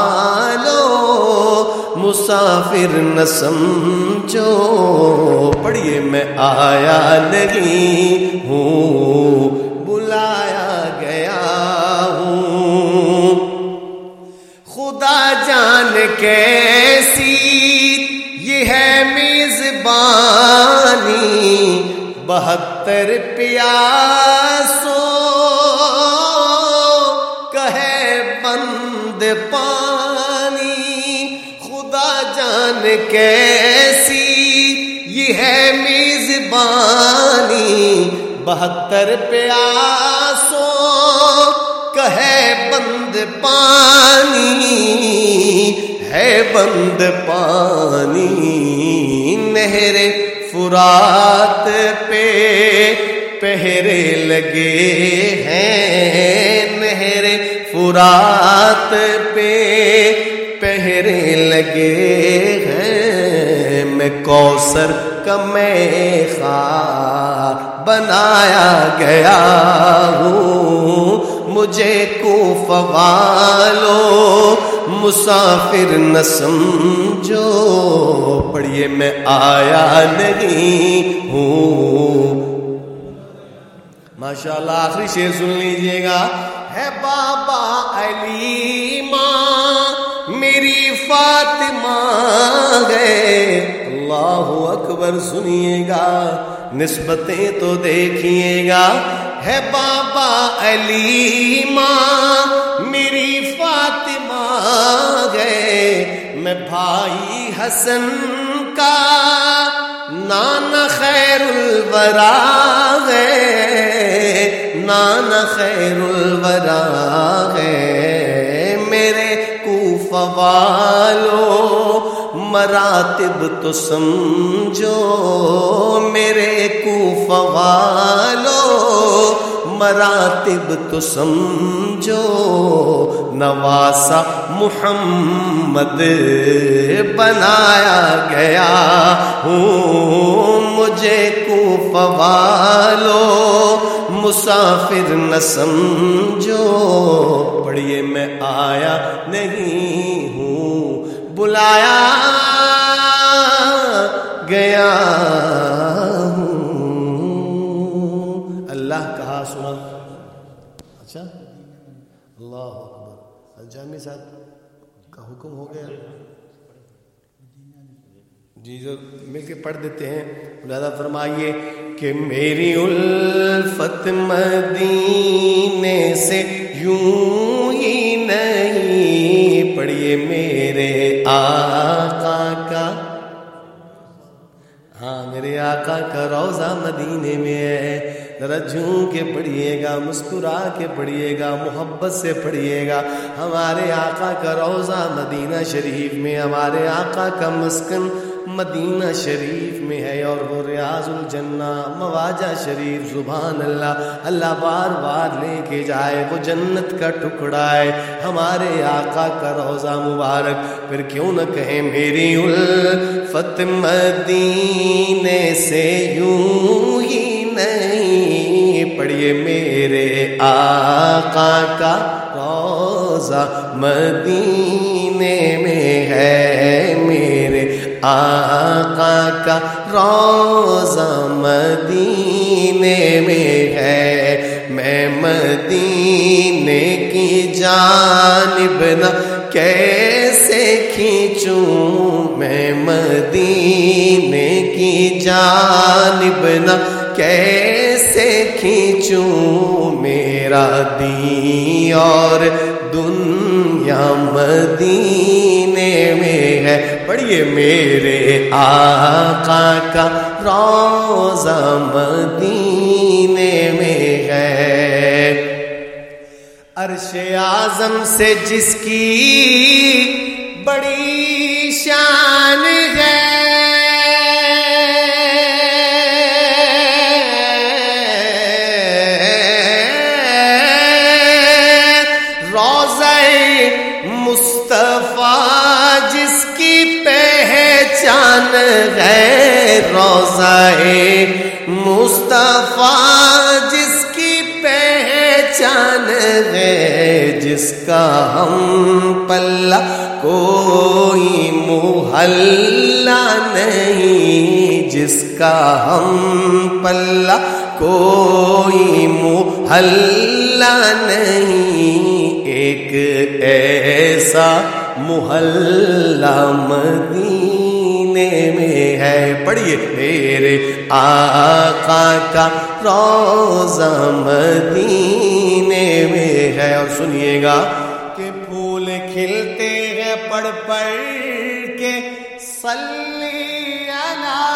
والوں مسافر نہ سمجھو، پڑھیے میں آیا نہیں ہوں بلایا گیا ہوں. خدا جان کیسی یہ ہے میزبانی، 72 پیاسوں کہے بند پانی. خدا جان کیسی یہ ہے میزبانی، 72 پیاسوں کہے بند پانی. ہے بند پانی نہر فرات پہ پہرے لگے ہیں، نہر فرات پہ پہرے لگے ہیں. میں کوثر کا میخوار بنایا گیا ہوں. مجھے کوفہ والوں مسافر نہ سمجھو، پڑھیے میں آیا نہیں ہوں. ماشاءاللہ آخری شعر سن لیجئے گا. ہے بابا علی ماں میری فاطمہ ہے. اللہ اکبر سنیے گا, نسبتیں تو دیکھیے گا. ہے بابا علی ماں میری فاطمہ ہے. میں بھائی حسن کا نانا خیر الورا ہے, نانا خیر الورا ہے. میرے کوفہ والو مراتب تو سمجھو, میرے کوفہ والو مراتب تو سمجھو. نواسا محمد بنایا گیا ہوں, مجھے کوفہ والو مسافر نہ سمجھو. پڑھیے میں آیا نہیں ہوں, بلایا گیا ہوں. اللہ کہا سنا. اچھا اللہ اکبر. جامع صاحب کا حکم ہو گیا جی, جو مل کے پڑھ دیتے ہیں. لہذا فرمائیے کہ میری الفت مدینے سے یوں ہی نہیں. پڑھیے میرے آقا کا, ہاں میرے آقا کا روضہ مدینے میں ہے. ذرا جھوم کے پڑھیے گا, مسکرا کے پڑھیے گا, محبت سے پڑھیے گا. ہمارے آقا کا روضہ مدینہ شریف میں, ہمارے آقا کا مسکن مدینہ شریف میں ہے, اور وہ ریاض الجنہ مواجہ شریف. سبحان اللہ, اللہ بار بار لے کے جائے, وہ جنت کا ٹکڑا ہے ہمارے آقا کا روضہ مبارک. پھر کیوں نہ کہیں میری الفت مدینے سے یوں ہی نہیں. پڑھیے میرے آقا کا روضہ مدینے میں ہے, میرے آقا کا روضہ مدینے میں ہے. میں مدینے کی جانب نہ کیسے کھینچوں, میں مدینے کی جانب نہ کیسے کھینچوں. میرا دین اور دنیا مدینے میں ہے. پڑھیے میرے آقا کا روضہ مدینے میں ہے. عرش اعظم سے جس کی بڑی شان ہے, مصطفیٰ جس کی پہچان ہے, روضہ مصطفیٰ جس کی پہچان ہے, جس کا ہم پلہ کوئی محلہ نہیں, جس کا ہم پلہ کوئی محلہ نہیں. ایک ایسا محلہ مدینے میں ہے. پڑھیے میرے آقا کا روضہ مدینے میں ہے. اور سنیے گا کہ پھول کھلتے ہیں پڑھ پڑھ کے صلی علی,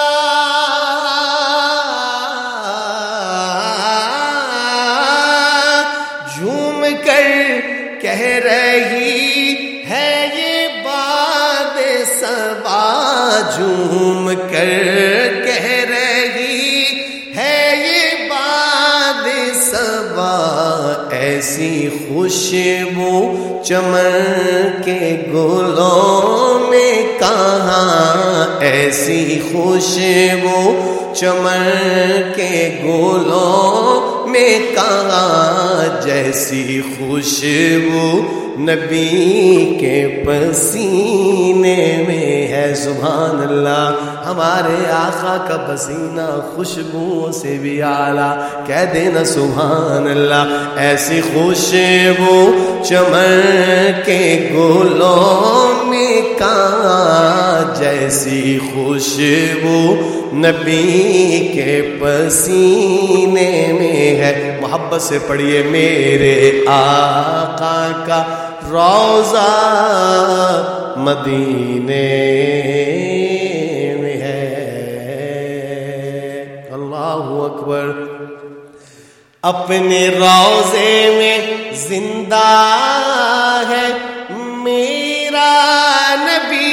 جھوم کر کہہ رہی ہے یہ باد صبا, جھوم کر کہہ رہی ہے یہ باد صبا. ایسی خوشبو چمن کے گلوں میں کہاں, ایسی خوشبو چمن کے گلوں میں کہاں, جیسی خوشبو نبی کے پسینے میں ہے۔ سبحان اللہ، ہمارے آقا کا پسینہ خوشبوؤں سے بھی اعلیٰ، کہہ دینا سبحان اللہ۔ ایسی خوشبو چمن کے گلوں میں کہاں، جیسی خوشبو نبی کے پسینے میں ہے۔ محبت سے پڑھیے، میرے آقا کا روضہ مدینے میں ہے۔ اللہ اکبر۔ اپنے روضے میں زندہ ہے میرا نبی،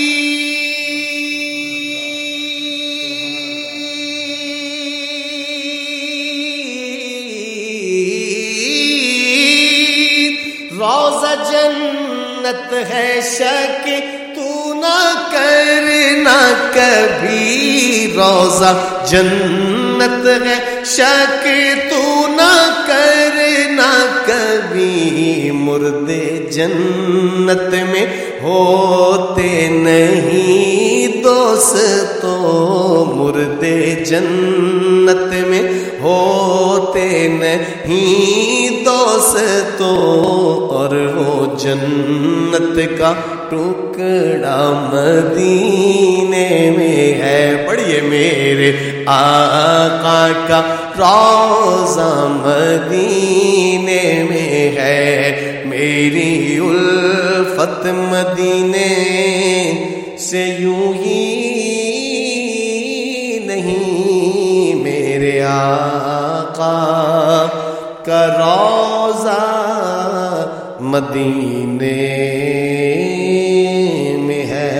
روضہ جنت ہے، شک تو نہ کرنا کبھی، روضہ جنت ہے، شک تو نہ کرنا کبھی، مردے جنت میں ہوتے نہیں دوستو، مردے جنت میں ہوتے نہیں دوستو، اور وہ جنت کا ٹکڑا مدینے میں ہے۔ پڑھیے، میرے آقا کا روضہ مدینے میں ہے، میری الفت مدینے سے یوں ہی نہیں، میرے آقا کا روضہ مدینے میں ہے۔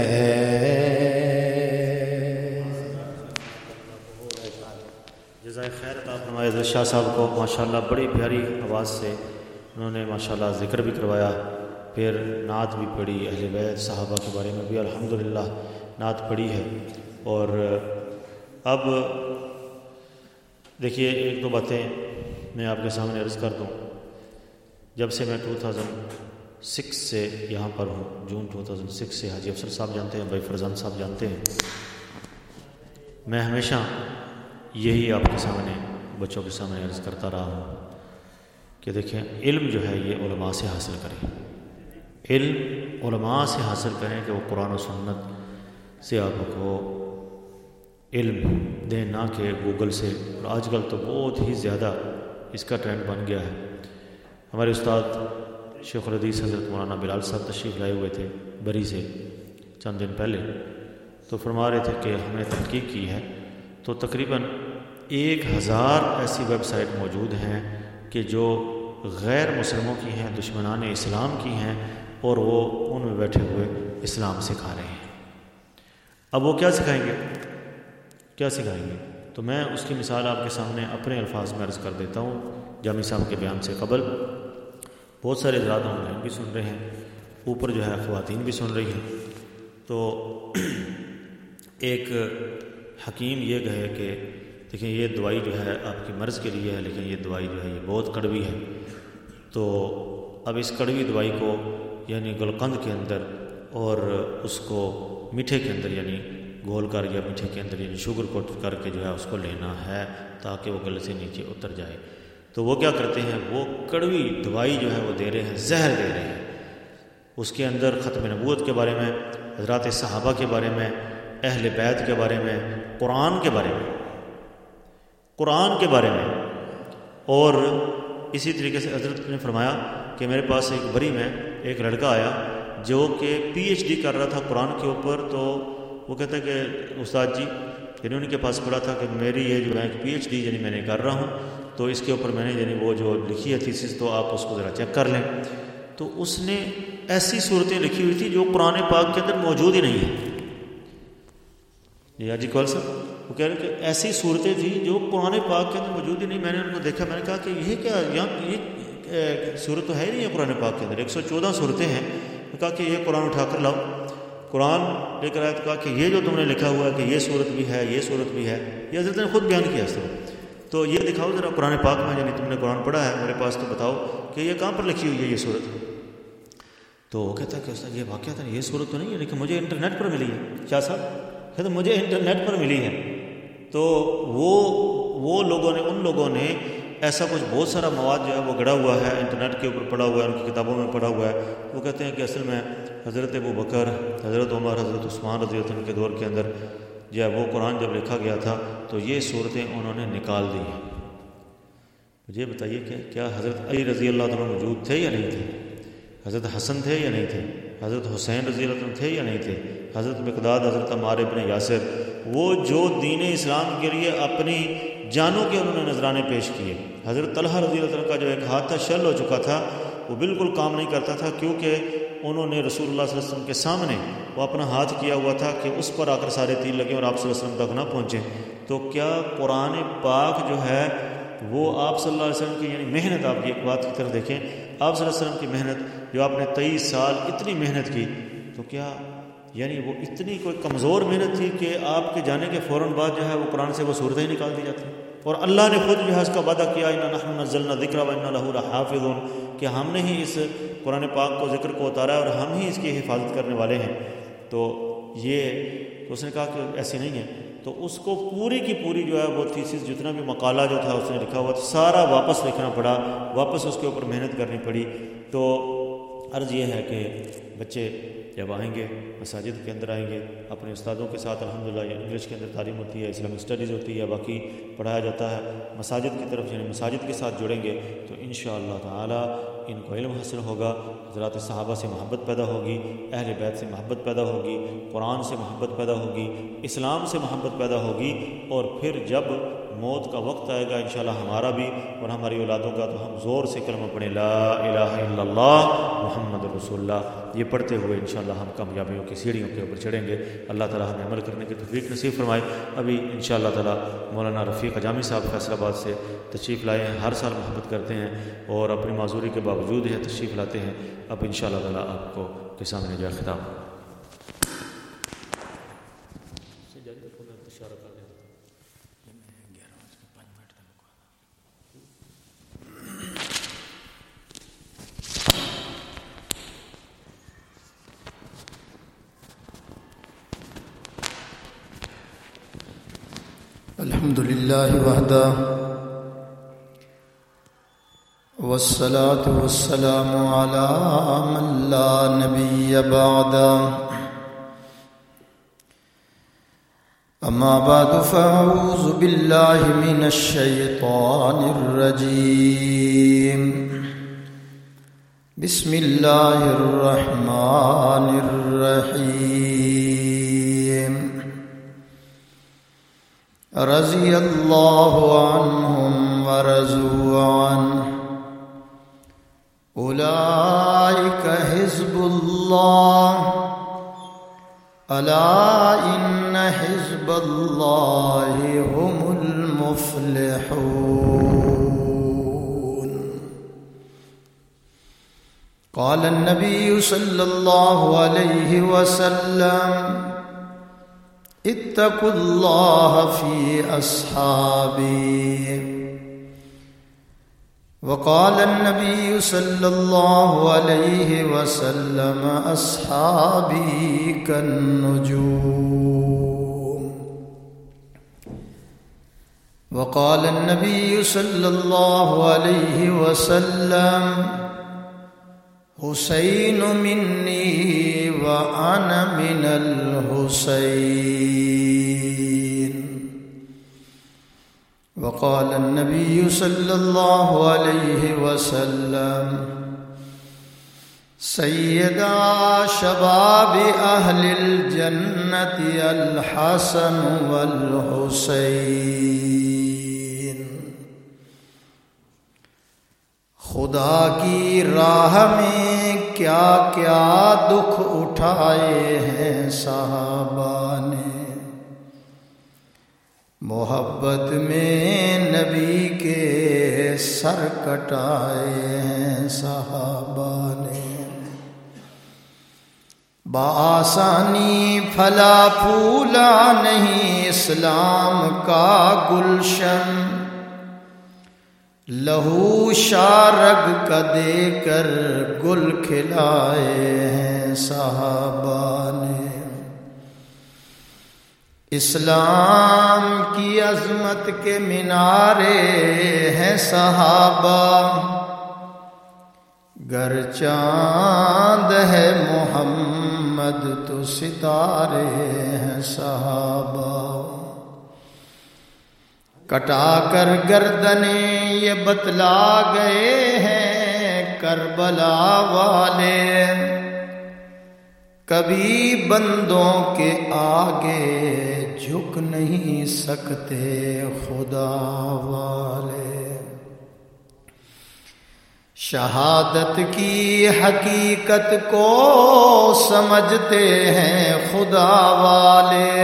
جزائے خیر عطا فرمائے عزت شاہ صاحب کو، ماشاءاللہ بڑی پیاری آواز سے انہوں نے ماشاءاللہ ذکر بھی کروایا، پھر نعت بھی پڑھی، اہل بیت صحابہ کے بارے میں بھی الحمدللہ نعت پڑھی ہے۔ اور اب دیکھیے ایک دو باتیں میں آپ کے سامنے عرض کر دوں۔ جب سے میں 2006 سے یہاں پر ہوں، جون 2006 سے، حاجی افسر صاحب جانتے ہیں، بھائی فرزان صاحب جانتے ہیں، میں ہمیشہ یہی آپ کے سامنے، بچوں کے سامنے عرض کرتا رہا ہوں کہ دیکھیں علم جو ہے یہ علماء سے حاصل کریں، علم علماء سے حاصل کریں کہ وہ قرآن و سنت سے آپ کو علم دیں، نہ کہ گوگل سے۔ اور آج کل تو بہت ہی زیادہ اس کا ٹرینڈ بن گیا ہے۔ ہمارے استاد شیخ الحدیث حضرت مولانا بلال صاحب تشریف لائے ہوئے تھے بری سے چند دن پہلے، تو فرما رہے تھے کہ ہم نے تحقیق کی ہے تو تقریباً 1000 ایسی ویب سائٹ موجود ہیں کہ جو غیر مسلموں کی ہیں، دشمنان اسلام کی ہیں، اور وہ ان میں بیٹھے ہوئے اسلام سکھا رہے ہیں۔ اب وہ کیا سکھائیں گے، کیا سکھائیں گے؟ تو میں اس کی مثال آپ کے سامنے اپنے الفاظ میں عرض کر دیتا ہوں۔ جامی صاحب کے بیان سے قبل بہت سارے حضرات آن لائن بھی سن رہے ہیں، اوپر جو ہے خواتین بھی سن رہی ہیں۔ تو ایک حکیم یہ کہے کہ دیکھیں یہ دوائی جو ہے آپ کی مرض کے لیے ہے، لیکن یہ دوائی جو ہے یہ بہت کڑوی ہے، تو اب اس کڑوی دوائی کو یعنی گلقند کے اندر اور اس کو میٹھے کے اندر یعنی گھول کر یا میٹھے کے اندر یعنی شوگر کوٹ کر کے جو ہے اس کو لینا ہے تاکہ وہ گلے سے نیچے اتر جائے۔ تو وہ کیا کرتے ہیں، وہ کڑوی دوائی جو ہے وہ دے رہے ہیں، زہر دے رہے ہیں۔ اس کے اندر ختم نبوت کے بارے میں، حضرات صحابہ کے بارے میں، اہل بیت کے بارے میں، قرآن کے بارے میں، قرآن کے بارے میں، اور اسی طریقے سے حضرت نے فرمایا کہ میرے پاس ایک بری میں ایک لڑکا آیا جو کہ پی ایچ ڈی کر رہا تھا قرآن کے اوپر، تو وہ کہتا ہے کہ استاد جی، یعنی ان کے پاس پڑھا تھا کہ میری یہ جو ہے پی ایچ ڈی یعنی میں نے کر رہا ہوں، تو اس کے اوپر میں نے یعنی وہ جو لکھی ہے تھیسس، تو آپ اس کو ذرا چیک کر لیں۔ تو اس نے ایسی صورتیں لکھی ہوئی تھی جو قرآن پاک کے اندر موجود ہی نہیں ہیں۔ جی کال صاحب وہ کہہ رہے کہ ایسی صورتیں تھیں جو قرآن پاک کے اندر موجود ہی نہیں۔ میں نے ان کو دیکھا، میں نے کہا کہ یہ کیا، یہ صورت تو ہے ہی نہیں ہے قرآن پاک کے اندر، 114 صورتیں ہیں۔ میں کہا کہ یہ قرآن اٹھا کر لاؤ، قرآن لے کر آیا تو کہا کہ یہ جو تم نے لکھا ہوا ہے کہ یہ صورت بھی ہے، یہ صورت بھی ہے، یہ حضرت نے خود بیان کیا اس طرح، تو یہ دکھاؤ ذرا قرآن پاک میں، یعنی تم نے قرآن پڑھا ہے میرے پاس، تو بتاؤ کہ یہ کہاں پر لکھی ہوئی ہے یہ صورت۔ تو وہ کہتا ہے کہ استاد یہ واقعہ تھا، یہ صورت تو نہیں ہے لیکن مجھے انٹرنیٹ پر ملی ہے. کیا صاحب؟ کہتا مجھے انٹرنیٹ پر ملی ہے. تو وہ لوگوں نے، ان لوگوں نے ایسا کچھ بہت سارا مواد جو ہے وہ گڑا ہوا ہے، انٹرنیٹ کے اوپر پڑا ہوا ہے، ان کی کتابوں میں پڑا ہوا ہے. وہ کہتے ہیں کہ اصل میں حضرت ابوبکر، حضرت عمر، حضرت عثمان رضی اللہ عنہ کے دور کے اندر جو ہے وہ قرآن جب لکھا گیا تھا تو یہ صورتیں انہوں نے نکال دی ہیں. مجھے بتائیے کہ کیا حضرت علی رضی اللہ عنہ موجود تھے یا نہیں تھے؟ حضرت حسن تھے یا نہیں تھے؟ حضرت حسین رضی اللہ عنہ تھے یا نہیں تھے؟ حضرت مقداد، حضرت عمار ابن یاسر، وہ جو دین اسلام کے لیے اپنی جانوں کے انہوں نے نذرانے پیش کیے. حضرت طلحہ رضی اللہ عنہ کا جو ایک ہاتھ تھا شل ہو چکا تھا، وہ بالکل کام نہیں کرتا تھا، کیونکہ انہوں نے رسول اللہ صلی اللہ علیہ وسلم کے سامنے وہ اپنا ہاتھ کیا ہوا تھا کہ اس پر آ کر سارے تیر لگے اور آپ صلی اللہ علیہ وسلم تک نہ پہنچے. تو کیا قرآن پاک جو ہے وہ آپ صلی اللہ علیہ وسلم کی یعنی محنت، آپ کی ایک بات کی طرف دیکھیں، آپ صلی اللہ علیہ وسلم کی محنت جو آپ نے 23 سال اتنی محنت کی، تو کیا یعنی وہ اتنی کوئی کمزور محنت تھی کہ آپ کے جانے کے فوراً بعد جو ہے وہ قرآن سے وہ صورتیں ہی نکال دی جاتی؟ اور اللہ نے خود جو ہے اس کا وعدہ کیا، اِنَّا نَحْنُ نَزَّلْنَا الذِّكْرَ وَإِنَّا لَهُ لَحَافِظُونَ، کہ ہم نے ہی اس قرآن پاک کو، ذکر کو اتارا ہے اور ہم ہی اس کی حفاظت کرنے والے ہیں. تو یہ تو اس نے کہا کہ ایسے نہیں ہے. تو اس کو پوری کی پوری جو ہے وہ تھیسس، جتنا بھی مقالہ جو تھا اس نے لکھا ہوا تھا، سارا واپس لکھنا پڑا، واپس اس کے اوپر محنت کرنی پڑی. تو عرض یہ ہے کہ بچے جب آئیں گے، مساجد کے اندر آئیں گے، اپنے استادوں کے ساتھ الحمدللہ انگلش کے اندر تعلیم ہوتی ہے، اسلامک اسٹڈیز ہوتی ہے، باقی پڑھایا جاتا ہے، مساجد کی طرف یعنی مساجد کے ساتھ جڑیں گے تو انشاءاللہ تعالی ان کو علم حاصل ہوگا، حضرات صحابہ سے محبت پیدا ہوگی، اہل بیت سے محبت پیدا ہوگی، قرآن سے محبت پیدا ہوگی، اسلام سے محبت پیدا ہوگی. اور پھر جب موت کا وقت آئے گا انشاءاللہ ہمارا بھی اور ہماری اولادوں کا، تو ہم زور سے کلمہ پڑھیں لا الہ الا اللہ محمد رسول اللہ. یہ پڑھتے ہوئے انشاءاللہ ہم کامیابیوں کی سیڑھیوں کے اوپر چڑھیں گے. اللہ تعالی ہمیں عمل کرنے کی توفیق نصیب فرمائے. ابھی انشاءاللہ تعالی مولانا رفیق اجامی صاحب فیصل آباد سے تشریف لائے ہیں، ہر سال محبت کرتے ہیں اور اپنی معذوری کے باوجود ہے تشریف لاتے ہیں. اب انشاءاللہ تعالی آپ کو کے سامنے جو ہے خطاب الحمد لله وحده والصلاة والسلام على من لا نبي بعده. أما بعد فأعوذ بالله من الشيطان الرجيم. بسم الله الرحمن الرحيم. رضي الله عنهم ورضوا عنه أولئك حزب الله ألا إن حزب الله هم المفلحون. قال النبي صلى الله عليه وسلم اتقوا الله في أصحابي. وقال النبي صلى الله عليه وسلم أصحابي كالنجوم. وقال النبي صلى الله عليه وسلم حسين مني وأنا من الحسين. وقال النبي صلى الله عليه وسلم سيدا شباب أهل الجنة الحسن والحسين. خدا کی راہ میں کیا کیا دکھ اٹھائے ہیں صحابہ نے، محبت میں نبی کے سر کٹائے ہیں صحابہ نے. بآسانی پھلا پھولا نہیں اسلام کا گلشن، لہو شارگ کا دے کر گل کھلائے ہیں صحابہ نے، اسلام کی عظمت کے مینارے ہیں صحابہ، گر چاند ہے محمد تو ستارے ہیں صحابہ، کٹا کر گردنیں یہ بتلا گئے ہیں کربلا والے، کبھی بندوں کے آگے جھک نہیں سکتے خدا والے، شہادت کی حقیقت کو سمجھتے ہیں خدا والے،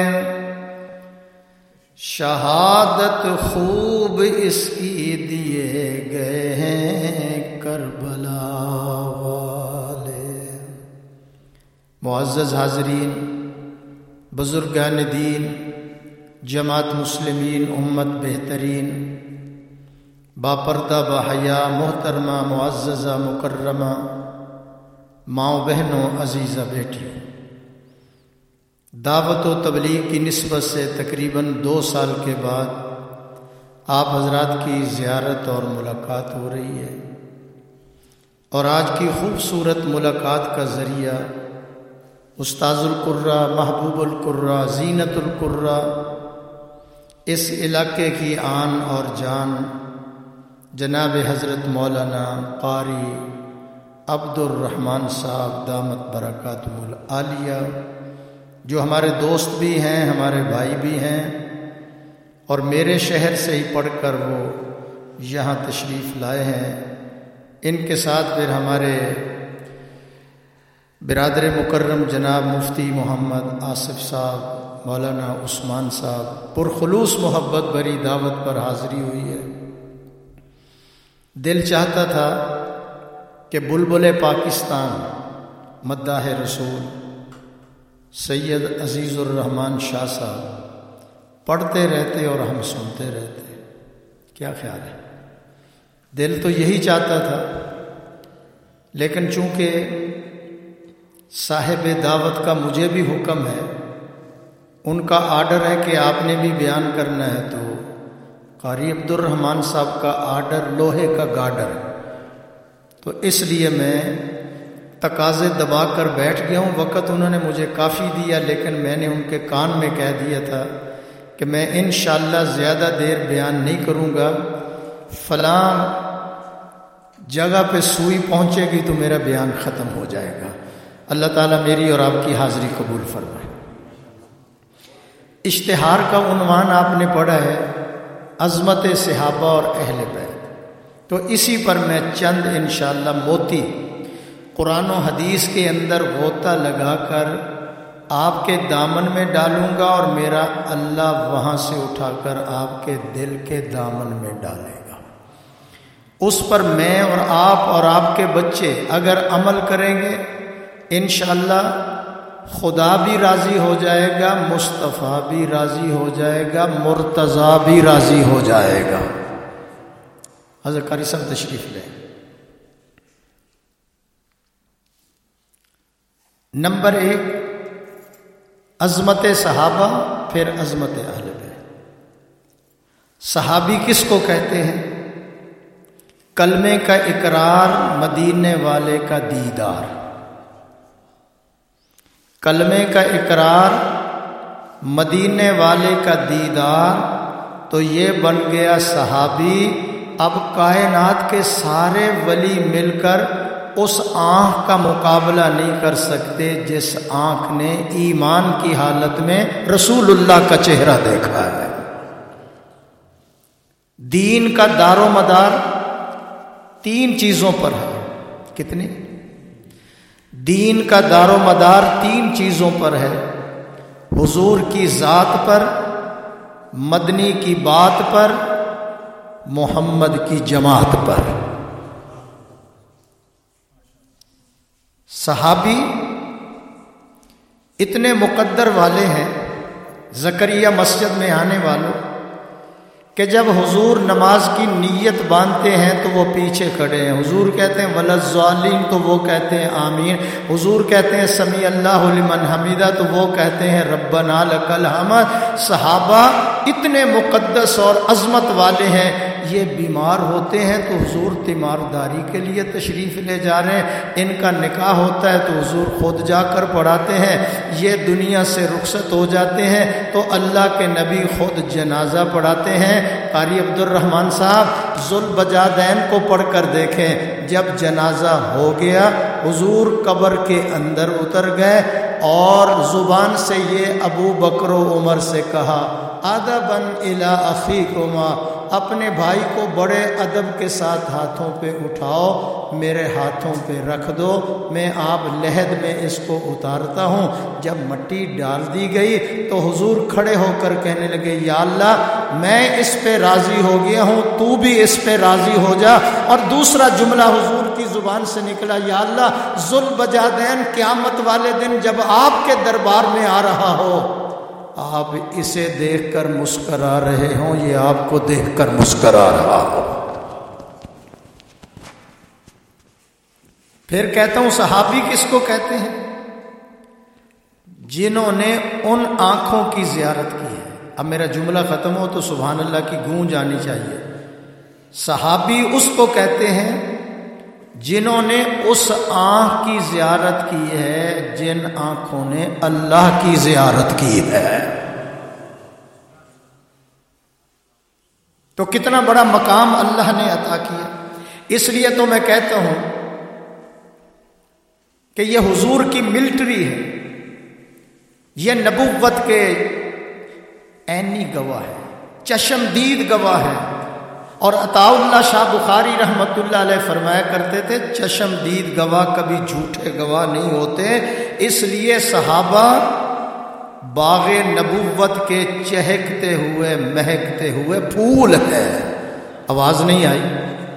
شہادت خوب اس کی دیے گئے ہیں کربلا والے۔ معزز حاضرین، بزرگان دین، جماعت مسلمین امت بہترین، باپردہ بحیا محترمہ معززہ مکرمہ ماؤں بہنوں عزیزہ بیٹیوں، دعوت و تبلیغ کی نسبت سے تقریباً 2 سال کے بعد آپ حضرات کی زیارت اور ملاقات ہو رہی ہے، اور آج کی خوبصورت ملاقات کا ذریعہ استاذ القرہ، محبوب القرہ، زینت القرہ، اس علاقے کی آن اور جان جناب حضرت مولانا قاری عبد الرحمن صاحب دامت برکاتہ العالیہ، جو ہمارے دوست بھی ہیں، ہمارے بھائی بھی ہیں، اور میرے شہر سے ہی پڑھ کر وہ یہاں تشریف لائے ہیں۔ ان کے ساتھ پھر ہمارے برادر مکرم جناب مفتی محمد آصف صاحب، مولانا عثمان صاحب، پرخلوص محبت بھری دعوت پر حاضری ہوئی ہے۔ دل چاہتا تھا کہ بلبل پاکستان مداح رسول سید عزیز الرحمن شاہ صاحب پڑھتے رہتے اور ہم سنتے رہتے، کیا خیال ہے؟ دل تو یہی چاہتا تھا، لیکن چونکہ صاحب دعوت کا مجھے بھی حکم ہے، ان کا آرڈر ہے کہ آپ نے بھی بیان کرنا ہے، تو قاری عبد الرحمن صاحب کا آرڈر لوہے کا گارڈر، تو اس لیے میں تقاضے دبا کر بیٹھ گیا ہوں۔ وقت انہوں نے مجھے کافی دیا، لیکن میں نے ان کے کان میں کہہ دیا تھا کہ میں انشاءاللہ زیادہ دیر بیان نہیں کروں گا، فلاں جگہ پہ سوئی پہنچے گی تو میرا بیان ختم ہو جائے گا۔ اللہ تعالیٰ میری اور آپ کی حاضری قبول فرمائے۔ اشتہار کا عنوان آپ نے پڑھا ہے عظمت صحابہ اور اہل بیت، تو اسی پر میں چند انشاءاللہ موتی قرآن و حدیث کے اندر غوطہ لگا کر آپ کے دامن میں ڈالوں گا، اور میرا اللہ وہاں سے اٹھا کر آپ کے دل کے دامن میں ڈالے گا۔ اس پر میں اور آپ کے بچے اگر عمل کریں گے، انشاءاللہ خدا بھی راضی ہو جائے گا، مصطفیٰ بھی راضی ہو جائے گا، مرتضیٰ بھی راضی ہو جائے گا۔ حضرت قاری صاحب تشریف لیں۔ نمبر 1 عظمت صحابہ، پھر عظمت اہل بیت۔ صحابی کس کو کہتے ہیں؟ کلمے کا اقرار، مدینے والے کا دیدار۔ کلمے کا اقرار، مدینے والے کا دیدار، تو یہ بن گیا صحابی۔ اب کائنات کے سارے ولی مل کر اس آنکھ کا مقابلہ نہیں کر سکتے جس آنکھ نے ایمان کی حالت میں رسول اللہ کا چہرہ دیکھا ہے۔ دین کا دار و مدار 3 چیزوں پر ہے۔ کتنی؟ دین کا دار و مدار 3 چیزوں پر ہے: حضور کی ذات پر، مدنی کی بات پر، محمد کی جماعت پر۔ صحابی اتنے مقدر والے ہیں، زکریا مسجد میں آنے والوں، کہ جب حضور نماز کی نیت باندھتے ہیں تو وہ پیچھے کھڑے ہیں، حضور کہتے ہیں وللضالین تو وہ کہتے ہیں آمین، حضور کہتے ہیں سمیع اللہ لمن حمیدہ تو وہ کہتے ہیں ربنا لک الحمد۔ صحابہ اتنے مقدس اور عظمت والے ہیں، یہ بیمار ہوتے ہیں تو حضور تیمارداری کے لیے تشریف لے جا رہے ہیں، ان کا نکاح ہوتا ہے تو حضور خود جا کر پڑھاتے ہیں، یہ دنیا سے رخصت ہو جاتے ہیں تو اللہ کے نبی خود جنازہ پڑھاتے ہیں۔ قاری عبد الرحمن صاحب ذوالبجادین کو پڑھ کر دیکھیں، جب جنازہ ہو گیا حضور قبر کے اندر اتر گئے اور زبان سے یہ ابو بکر و عمر سے کہا ادبا الی اخیکما، اپنے بھائی کو بڑے ادب کے ساتھ ہاتھوں پہ اٹھاؤ، میرے ہاتھوں پہ رکھ دو، میں آپ لحد میں اس کو اتارتا ہوں۔ جب مٹی ڈال دی گئی تو حضور کھڑے ہو کر کہنے لگے یا اللہ میں اس پہ راضی ہو گیا ہوں، تو بھی اس پہ راضی ہو جا۔ اور دوسرا جملہ حضور کی زبان سے نکلا یا اللہ ذوالبجادین قیامت والے دن جب آپ کے دربار میں آ رہا ہو، آپ اسے دیکھ کر مسکرا رہے ہوں، یہ آپ کو دیکھ کر مسکرا رہا ہو۔ پھر کہتا ہوں صحابی کس کو کہتے ہیں؟ جنہوں نے ان آنکھوں کی زیارت کی ہے۔ اب میرا جملہ ختم ہو تو سبحان اللہ کی گونج آنی چاہیے۔ صحابی اس کو کہتے ہیں جنہوں نے اس آنکھ کی زیارت کی ہے جن آنکھوں نے اللہ کی زیارت کی ہے۔ تو کتنا بڑا مقام اللہ نے عطا کیا۔ اس لیے تو میں کہتا ہوں کہ یہ حضور کی ملٹری ہے، یہ نبوت کے عینی گواہ ہے، چشمدید گواہ ہے۔ اور عطا اللہ شاہ بخاری رحمت اللہ علیہ فرمایا کرتے تھے چشمدید گواہ کبھی جھوٹے گواہ نہیں ہوتے، اس لیے صحابہ باغ نبوت کے چہکتے ہوئے مہکتے ہوئے پھول ہیں۔ آواز نہیں آئی؟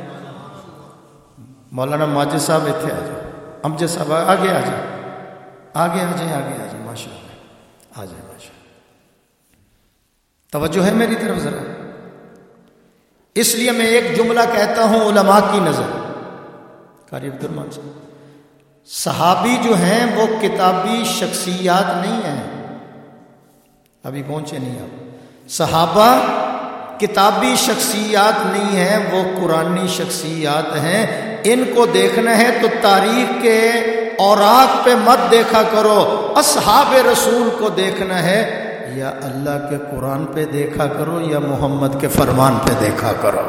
مولانا ماجد صاحب اتنے آ جائیں، امجد صاحب آگے آ جائیں، آگے آ جائیں، آگے آ جائیں، ماشاء اللہ آ جائیں، ماشاء اللہ۔ توجہ ہے میری طرف ذرا؟ اس لیے میں ایک جملہ کہتا ہوں علماء کی نظر، قاری عبد الرحمن صحابی جو ہیں وہ کتابی شخصیات نہیں ہیں، ابھی پہنچے نہیں آپ۔ صحابہ کتابی شخصیات نہیں ہیں، وہ قرآنی شخصیات ہیں۔ ان کو دیکھنا ہے تو تاریخ کے اوراق پہ مت دیکھا کرو، اصحاب رسول کو دیکھنا ہے یا اللہ کے قرآن پہ دیکھا کرو یا محمد کے فرمان پہ دیکھا کرو۔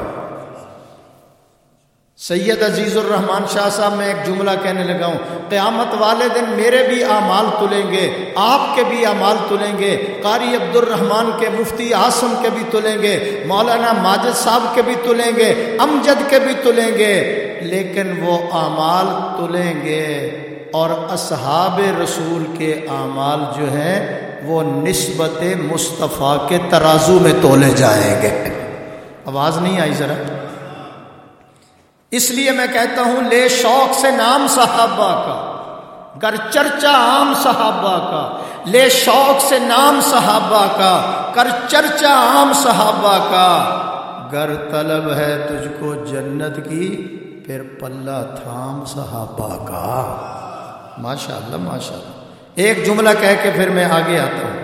سید عزیز الرحمان شاہ صاحب میں ایک جملہ کہنے لگا ہوں، قیامت والے دن میرے بھی اعمال تلیں گے، آپ کے بھی اعمال تلیں گے، قاری عبد الرحمن کے، مفتی عاصم کے بھی تلیں گے، مولانا ماجد صاحب کے بھی تلیں گے، امجد کے بھی تلیں گے، لیکن وہ اعمال تلیں گے اور اصحاب رسول کے اعمال جو ہیں وہ نسبت مصطفیٰ کے ترازو میں تولے جائیں گے۔ آواز نہیں آئی ذرا؟ اس لیے میں کہتا ہوں لے شوق سے نام صحابہ کا، گر چرچا عام صحابہ کا، لے شوق سے نام صحابہ کا، کر چرچا عام صحابہ کا، گر طلب ہے تجھ کو جنت کی پھر پلہ تھام صحابہ کا۔ ماشاء اللہ ماشاء اللہ۔ ایک جملہ کہہ کے پھر میں آگے آتا ہوں۔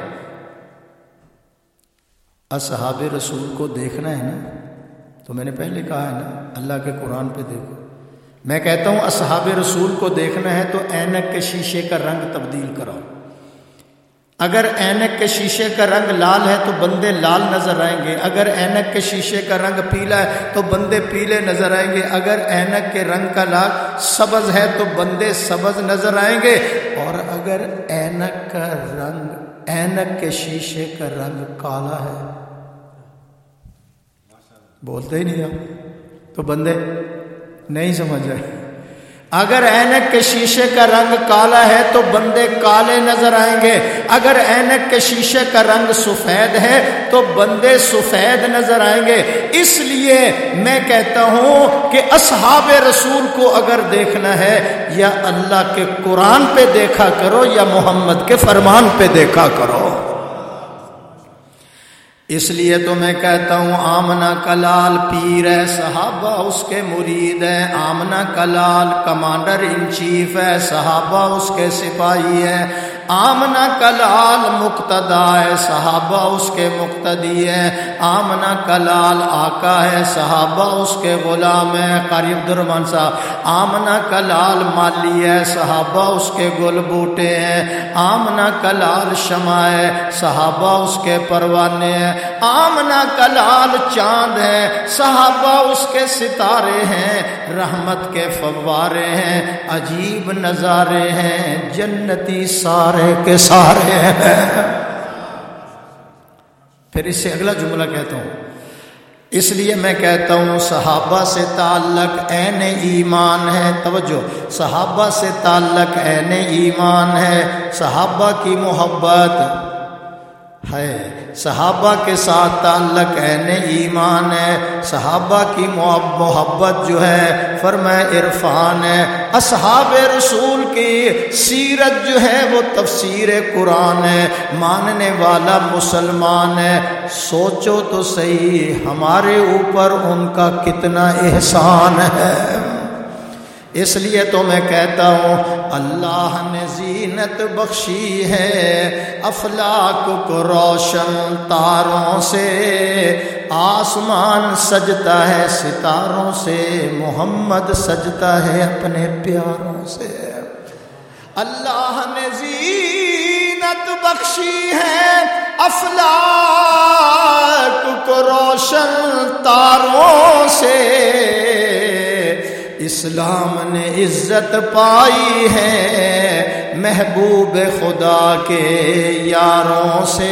اصحاب رسول کو دیکھنا ہے نا، تو میں نے پہلے کہا ہے نا اللہ کے قرآن پہ دیکھو۔ میں کہتا ہوں اصحاب رسول کو دیکھنا ہے تو اینک کے شیشے کا رنگ تبدیل کراؤ۔ اگر اینک کے شیشے کا رنگ لال ہے تو بندے لال نظر آئیں گے، اگر اینک کے شیشے کا رنگ پیلا ہے تو بندے پیلے نظر آئیں گے، اگر اینک کے رنگ کا لال سبز ہے تو بندے سبز نظر آئیں گے، اور اگر اینک کا رنگ، اینک کے شیشے کا رنگ کالا ہے، بولتے ہی نہیں آپ تو بندے نہیں سمجھ رہے۔ اگر اینک کے شیشے کا رنگ کالا ہے تو بندے کالے نظر آئیں گے، اگر اینک کے شیشے کا رنگ سفید ہے تو بندے سفید نظر آئیں گے۔ اس لیے میں کہتا ہوں کہ اصحاب رسول کو اگر دیکھنا ہے یا اللہ کے قرآن پہ دیکھا کرو یا محمد کے فرمان پہ دیکھا کرو۔ اس لیے تو میں کہتا ہوں آمنہ کا لال پیر ہے، صحابہ اس کے مرید ہیں. آمنہ کا لال کمانڈر ان چیف ہے، صحابہ اس کے سپاہی ہیں. آمنہ کا لال مقتدا ہے، صحابہ اس کے مقتدی ہیں. آمنہ کا لال آقا ہے، صحابہ اس کے غلام ہیں. قاری عبدالرحمن صاحب، آمنہ کا لال مالی ہے، صحابہ اس کے گل بوٹے ہیں. آمنہ کا لال شمع ہے، صحابہ اس کے پروانے ہیں. آمنہ کا لال چاند ہے، صحابہ اس کے ستارے ہیں. رحمت کے فوارے ہیں، عجیب نظارے ہیں، جنتی سارے کے سارے ہیں. پھر اس سے اگلا جملہ کہتا ہوں، اس لیے میں کہتا ہوں صحابہ سے تعلق عین ایمان ہے. توجہ، صحابہ سے تعلق عین ایمان ہے. صحابہ کی محبت ہے، صحابہ کے ساتھ تعلق عین ایمان ہے. صحابہ کی محبت جو ہے فرمایا عرفان ہے. اصحاب رسول کی سیرت جو ہے وہ تفسیر قرآن ہے. ماننے والا مسلمان ہے. سوچو تو صحیح ہمارے اوپر ان کا کتنا احسان ہے. اس لیے تو میں کہتا ہوں اللہ نے زینت بخشی ہے افلاک کو روشن تاروں سے. آسمان سجتا ہے ستاروں سے، محمد سجتا ہے اپنے پیاروں سے. اللہ نے زینت بخشی ہے افلاک کو روشن تاروں سے. اسلام نے عزت پائی ہے محبوب خدا کے یاروں سے.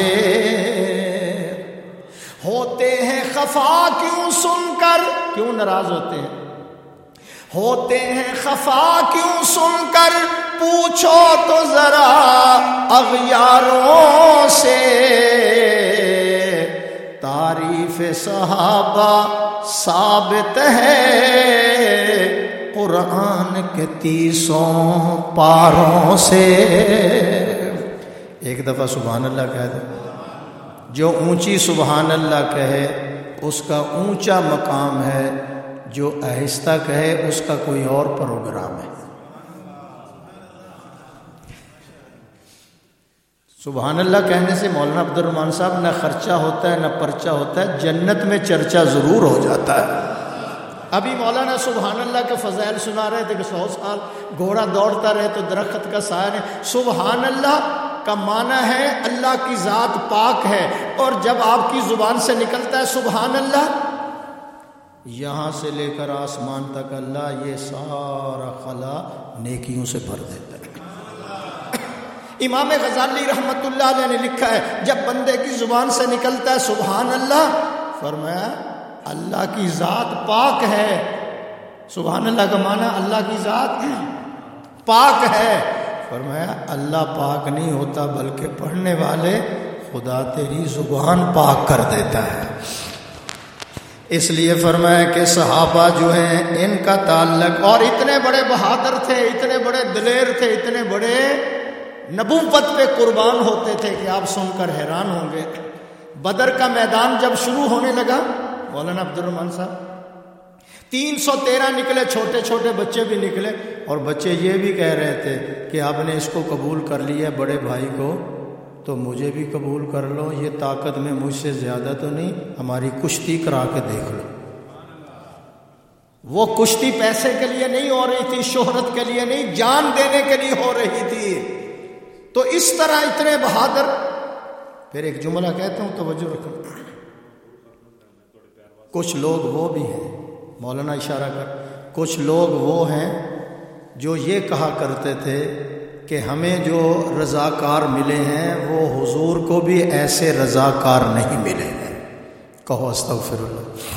ہوتے ہیں خفا کیوں سن کر، کیوں ناراض ہوتے ہیں؟ ہوتے ہیں خفا کیوں سن کر، پوچھو تو ذرا اغیاروں سے. تعریف صحابہ ثابت ہے قرآن کے 30 پاروں سے. ایک دفعہ سبحان اللہ کہہ دو. جو اونچی سبحان اللہ کہے اس کا اونچا مقام ہے، جو آہستہ کہے اس کا کوئی اور پروگرام ہے. سبحان اللہ کہنے سے مولانا عبدالرحمن صاحب نہ خرچہ ہوتا ہے نہ پرچہ ہوتا ہے، جنت میں چرچا ضرور ہو جاتا ہے. ابھی مولانا سبحان اللہ کے فضائل سنا رہے تھے کہ 100 سال گھوڑا دوڑتا رہے تو درخت کا سایہ نہیں. سبحان اللہ کا معنی ہے اللہ کی ذات پاک ہے، اور جب آپ کی زبان سے نکلتا ہے سبحان اللہ، یہاں سے لے کر آسمان تک اللہ یہ سارا خلا نیکیوں سے بھر دیتا ہے. امام غزالی رحمت اللہ علیہ نے لکھا ہے جب بندے کی زبان سے نکلتا ہے سبحان اللہ، فرمایا اللہ کی ذات پاک ہے. سبحان اللہ کا معنی اللہ کی ذات پاک ہے. فرمایا اللہ پاک نہیں ہوتا بلکہ پڑھنے والے خدا تیری زبان پاک کر دیتا ہے. اس لیے فرمایا کہ صحابہ جو ہیں ان کا تعلق، اور اتنے بڑے بہادر تھے، اتنے بڑے دلیر تھے، اتنے بڑے نبوت پہ قربان ہوتے تھے کہ آپ سن کر حیران ہوں گے. بدر کا میدان جب شروع ہونے لگا، مولانا عبدالرحمن صاحب 313 نکلے، چھوٹے چھوٹے بچے بھی نکلے، اور بچے یہ بھی کہہ رہے تھے کہ آپ نے اس کو قبول کر لیا بڑے بھائی کو تو مجھے بھی قبول کر لو. یہ طاقت میں مجھ سے زیادہ تو نہیں، ہماری کشتی کرا کے دیکھ لو. وہ کشتی پیسے کے لیے نہیں ہو رہی تھی، شہرت کے لیے نہیں، جان دینے کے لیے ہو رہی تھی. تو اس طرح اتنے بہادر. پھر ایک جملہ کہتا ہوں توجہ رکھو. کچھ لوگ وہ بھی ہیں، مولانا اشارہ کر، کچھ لوگ وہ ہیں جو یہ کہا کرتے تھے کہ ہمیں جو رضاکار ملے ہیں وہ حضور کو بھی ایسے رضاکار نہیں ملے ہیں. کہو استغفر اللہ.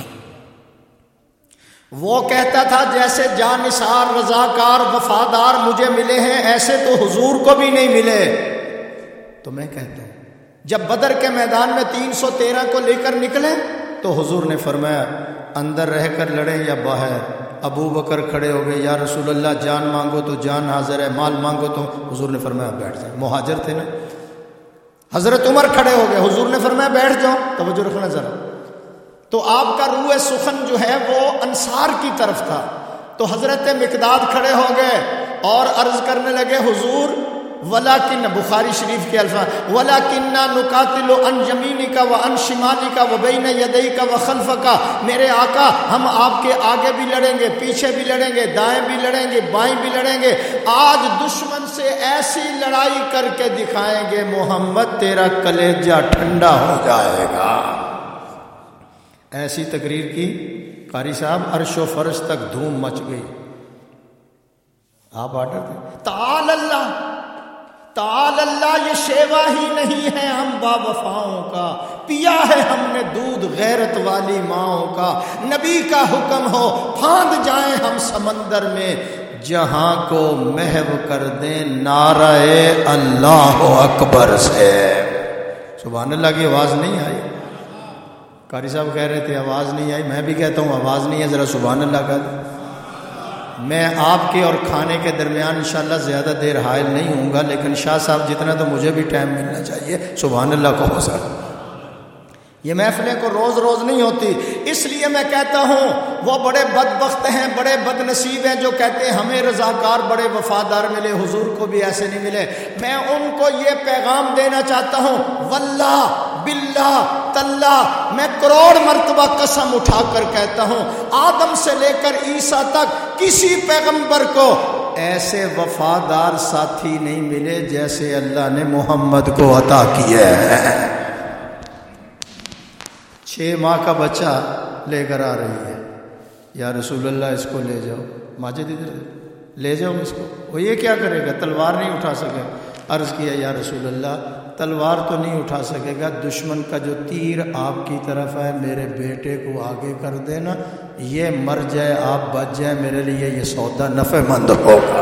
وہ کہتا تھا جیسے جانثار رضاکار وفادار مجھے ملے ہیں ایسے تو حضور کو بھی نہیں ملے. تو میں کہتا ہوں جب بدر کے میدان میں 313 کو لے کر نکلے تو حضور نے فرمایا اندر رہ کر لڑیں یا باہر. ابو بکر کھڑے ہو گئے، یا رسول اللہ جان مانگو تو جان حاضر ہے، مال مانگو تو. حضور نے فرمایا بیٹھ جائے. مہاجر تھے نا. حضرت عمر کھڑے ہو گئے، حضور نے فرمایا بیٹھ جاؤ، توجہ رکھنا ذرا. تو آپ کا روح سخن جو ہے وہ انصار کی طرف تھا. تو حضرت مقداد کھڑے ہو گئے اور عرض کرنے لگے حضور ولیکن، بخاری شریف کے الفاظ، ولیکننا نقاتل عن یمینک و عن شمالک و بین یدیک و خلفک، میرے آقا ہم آپ کے آگے بھی لڑیں گے، پیچھے بھی لڑیں گے، دائیں بھی لڑیں گے، بائیں بھی لڑیں گے. آج دشمن سے ایسی لڑائی کر کے دکھائیں گے محمد تیرا کلیجہ ٹھنڈا ہو جائے گا. ایسی تقریر کی قاری صاحب، عرش و فرش تک دھوم مچ گئی. آپ آرڈر دیں تعال اللہ، تعال اللہ، یہ شیوا ہی نہیں ہے ہم با وفاؤں کا، پیا ہے ہم نے دودھ غیرت والی ماؤں کا. نبی کا حکم ہو پھاند جائیں ہم سمندر میں، جہاں کو محو کر دیں نعرہ اللہ اکبر سے. سبحان اللہ کی آواز نہیں آئی؟ قاری صاحب کہہ رہے تھے آواز نہیں آئی، میں بھی کہتا ہوں آواز نہیں ہے، ذرا سبحان اللہ کہہ دیں. میں آپ کے اور کھانے کے درمیان انشاءاللہ زیادہ دیر حائل نہیں ہوں گا، لیکن شاہ صاحب جتنا تو مجھے بھی ٹائم ملنا چاہیے. سبحان اللہ کہو سر. یہ محفلیں کو روز روز نہیں ہوتی، اس لیے میں کہتا ہوں وہ بڑے بدبخت ہیں، بڑے بد نصیب ہیں جو کہتے ہیں ہمیں رضاکار بڑے وفادار ملے، حضور کو بھی ایسے نہیں ملے. میں ان کو یہ پیغام دینا چاہتا ہوں، واللہ باللہ تاللہ میں کروڑ مرتبہ قسم اٹھا کر کہتا ہوں، آدم سے لے کر عیسیٰ تک کسی پیغمبر کو ایسے وفادار ساتھی نہیں ملے جیسے اللہ نے محمد کو عطا کیے ہیں. 6 ماہ کا بچہ لے کر آ رہی ہے، یا رسول اللہ اس کو لے جاؤ، ماجد ادھر لے جاؤ اس کو. وہ یہ کیا کرے گا؟ تلوار نہیں اٹھا سکے. عرض کیا یا رسول اللہ تلوار تو نہیں اٹھا سکے گا، دشمن کا جو تیر آپ کی طرف ہے میرے بیٹے کو آگے کر دینا، یہ مر جائے آپ بچ جائیں، میرے لیے یہ سودا نفع مند ہوگا.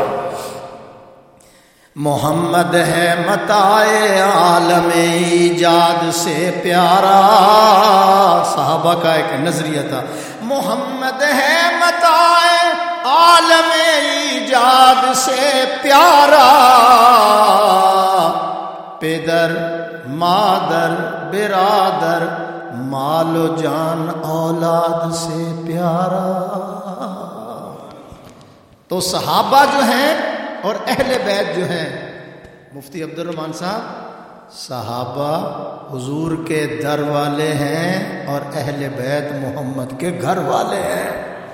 محمد ہے متاع عالم ایجاد سے پیارا. صحابہ کا ایک نظریہ تھا، محمد ہے متاع عالم ایجاد سے پیارا، پدر مادر برادر مال و جان اولاد سے پیارا. تو صحابہ جو ہیں اور اہل بیت جو ہیں، مفتی عبد الرحمان صاحب صحابہ حضور کے در والے ہیں اور اہل بیت محمد کے گھر والے ہیں.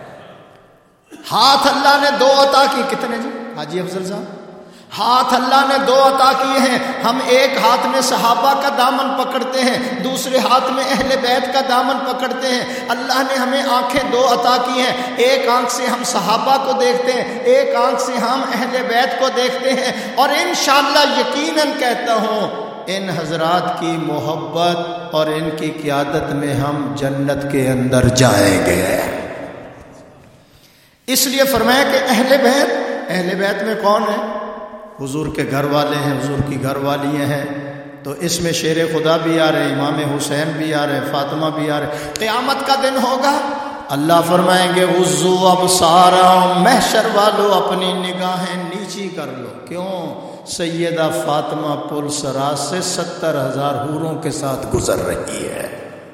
ہاتھ اللہ نے 2 عطا کی. کتنے جی حاجی افضل صاحب؟ ہاتھ اللہ نے 2 عطا کیے ہیں. ہم ایک ہاتھ میں صحابہ کا دامن پکڑتے ہیں، دوسرے ہاتھ میں اہل بیت کا دامن پکڑتے ہیں. اللہ نے ہمیں آنکھیں 2 عطا کی ہیں، ایک آنکھ سے ہم صحابہ کو دیکھتے ہیں، ایک آنکھ سے ہم اہل بیت کو دیکھتے ہیں. اور انشاءاللہ یقیناً کہتا ہوں ان حضرات کی محبت اور ان کی قیادت میں ہم جنت کے اندر جائیں گے. اس لیے فرمایا کہ اہل بیت میں کون ہے؟ حضور کے گھر والے ہیں، حضور کی گھر والیاں ہیں. تو اس میں شیر خدا بھی آ رہے، امام حسین بھی آ رہے، فاطمہ بھی آ رہے. قیامت کا دن ہوگا، اللہ فرمائیں گے غضوا ابصارہم، محشر والو اپنی نگاہیں نیچی کر لو. کیوں؟ سیدہ فاطمہ پل سراج سے 70,000 حوروں کے ساتھ گزر رہی ہے.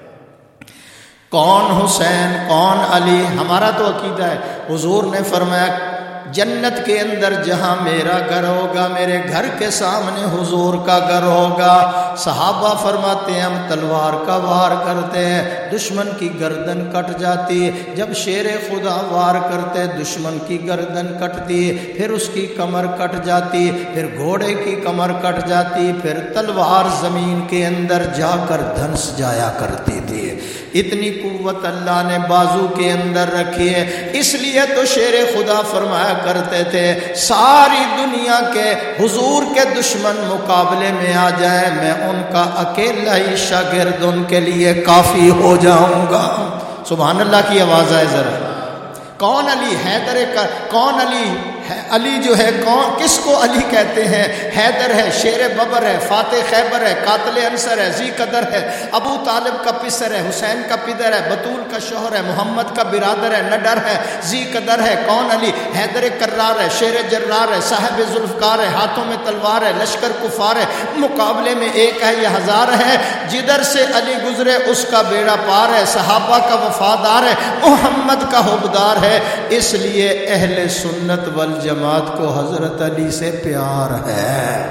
کون حسین کون علی؟ ہمارا تو عقیدہ ہے، حضور نے فرمایا جنت کے اندر جہاں میرا گھر ہوگا، میرے گھر کے سامنے حضور کا گھر ہوگا. صحابہ فرماتے ہیں ہم تلوار کا وار کرتے ہیں، دشمن کی گردن کٹ جاتی ہے. جب شیر خدا وار کرتے دشمن کی گردن کٹتی ہے، پھر اس کی کمر کٹ جاتی، پھر گھوڑے کی کمر کٹ جاتی، پھر تلوار زمین کے اندر جا کر دھنس جایا کرتی تھی. اتنی قوت اللہ نے بازو کے اندر رکھی ہے. اس لیے تو شیر خدا فرمایا کرتے تھے ساری دنیا کے حضور کے دشمن مقابلے میں آ جائیں، میں ان کا اکیلا ہی شاگرد ان کے لیے کافی ہو جاؤں گا. سبحان اللہ کی آواز آئے ذرا. کون علی؟ کون علی علی جو ہے کون، کس کو علی کہتے ہیں؟ حیدر ہے، شیر ببر ہے، فاتح خیبر ہے، قاتل انصر ہے، ذی قدر ہے، ابو طالب کا پسر ہے، حسین کا پدر ہے، بطول کا شوہر ہے، محمد کا برادر ہے، نڈر ہے، ذی قدر ہے۔ کون علی؟ حیدر کرار ہے، شیر جرار ہے، صاحب ذوالفقار ہے، ہاتھوں میں تلوار ہے، لشکر کفار ہے، مقابلے میں ایک ہے یا ہزار ہے، جدھر سے علی گزرے اس کا بیڑا پار ہے، صحابہ کا وفادار ہے، محمد کا حبدار ہے۔ اس لیے اہل سنت والجماعت کو حضرت علی سے پیار ہے۔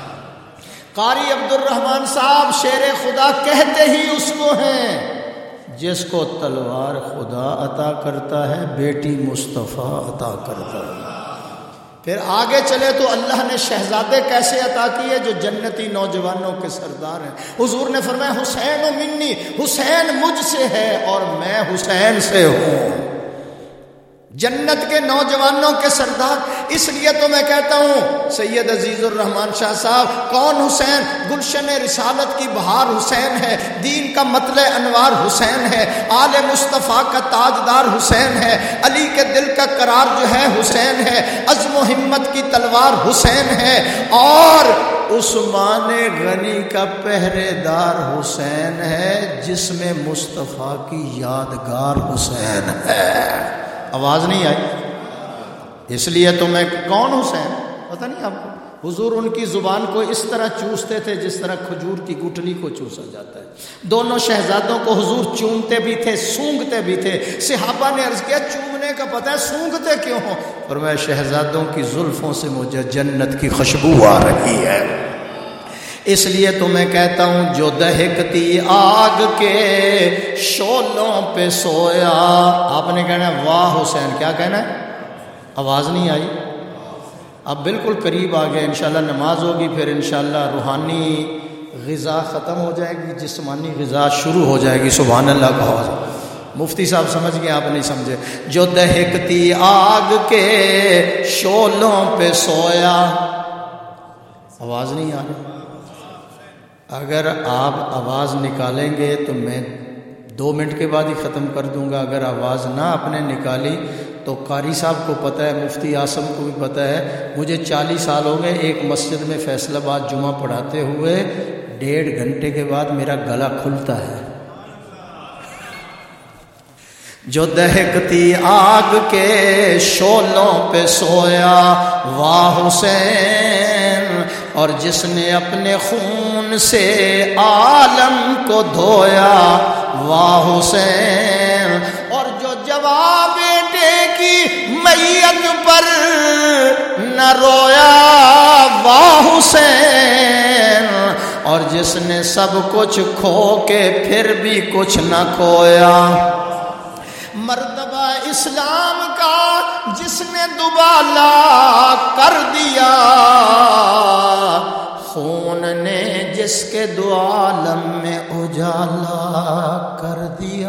قاری عبد الرحمن صاحب شیر خدا کہتے ہی اس کو ہیں جس کو تلوار خدا عطا کرتا ہے، بیٹی مصطفیٰ عطا کرتا ہے۔ پھر آگے چلے تو اللہ نے شہزادے کیسے عطا کیے؟ جو جنتی نوجوانوں کے سردار ہیں۔ حضور نے فرمایا حسین و منی، حسین مجھ سے ہے اور میں حسین سے ہوں۔ جنت کے نوجوانوں کے سردار۔ اس لیے تو میں کہتا ہوں سید عزیز الرحمان شاہ صاحب، کون حسین؟ گلشن رسالت کی بہار حسین ہے، دین کا مطلع انوار حسین ہے، آل مصطفیٰ کا تاجدار حسین ہے، علی کے دل کا قرار جو ہے حسین ہے، عزم و ہمت کی تلوار حسین ہے، اور عثمان غنی کا پہرے دار حسین ہے، جس میں مصطفیٰ کی یادگار حسین ہے۔ آواز نہیں آئی؟ اس لیے تو میں کون حسین پتہ نہیں آپ کو؟ حضور ان کی زبان کو اس طرح چوستے تھے جس طرح کھجور کی گٹلی کو چوسا جاتا ہے۔ دونوں شہزادوں کو حضور چومتے بھی تھے، سونگھتے بھی تھے۔ صحابہ نے عرض کیا چومنے کا پتہ ہے، سونگھتے کیوں ہو؟ فرمایا شہزادوں کی زلفوں سے مجھے جنت کی خوشبو آ رہی ہے۔ اس لیے تو میں کہتا ہوں جو دہکتی آگ کے شعلوں پہ سویا، آپ نے کہنا ہے واہ حسین، کیا کہنا ہے؟ آواز نہیں آئی؟ اب بالکل قریب آ گئے، انشاءاللہ نماز ہوگی، پھر انشاءاللہ روحانی غذا ختم ہو جائے گی، جسمانی غذا شروع ہو جائے گی۔ سبحان اللہ کا آواز۔ مفتی صاحب سمجھ گئے، آپ نہیں سمجھے۔ جو دہکتی آگ کے شعلوں پہ سویا، آواز نہیں آ رہی؟ اگر آپ آواز نکالیں گے تو میں 2 منٹ کے بعد ہی ختم کر دوں گا۔ اگر آواز نہ آپ نے نکالی تو قاری صاحب کو پتہ ہے، مفتی اعظم کو بھی پتہ ہے، مجھے 40 سال ہو گئے ایک مسجد میں فیصل آباد جمعہ پڑھاتے ہوئے، 1.5 گھنٹے کے بعد میرا گلا کھلتا ہے۔ جو دہکتی آگ کے شعلوں پہ سویا واہ حسین، اور جس نے اپنے خون سے عالم کو دھویا واہ حسین، اور جو جواب بیٹے کی میت پر نہ رویا واہ حسین، اور جس نے سب کچھ کھو کے پھر بھی کچھ نہ کھویا، مرتبہ اسلام کا جس نے دوبالا کر دیا، خون نے جس کے دو عالم میں اجالا کر دیا۔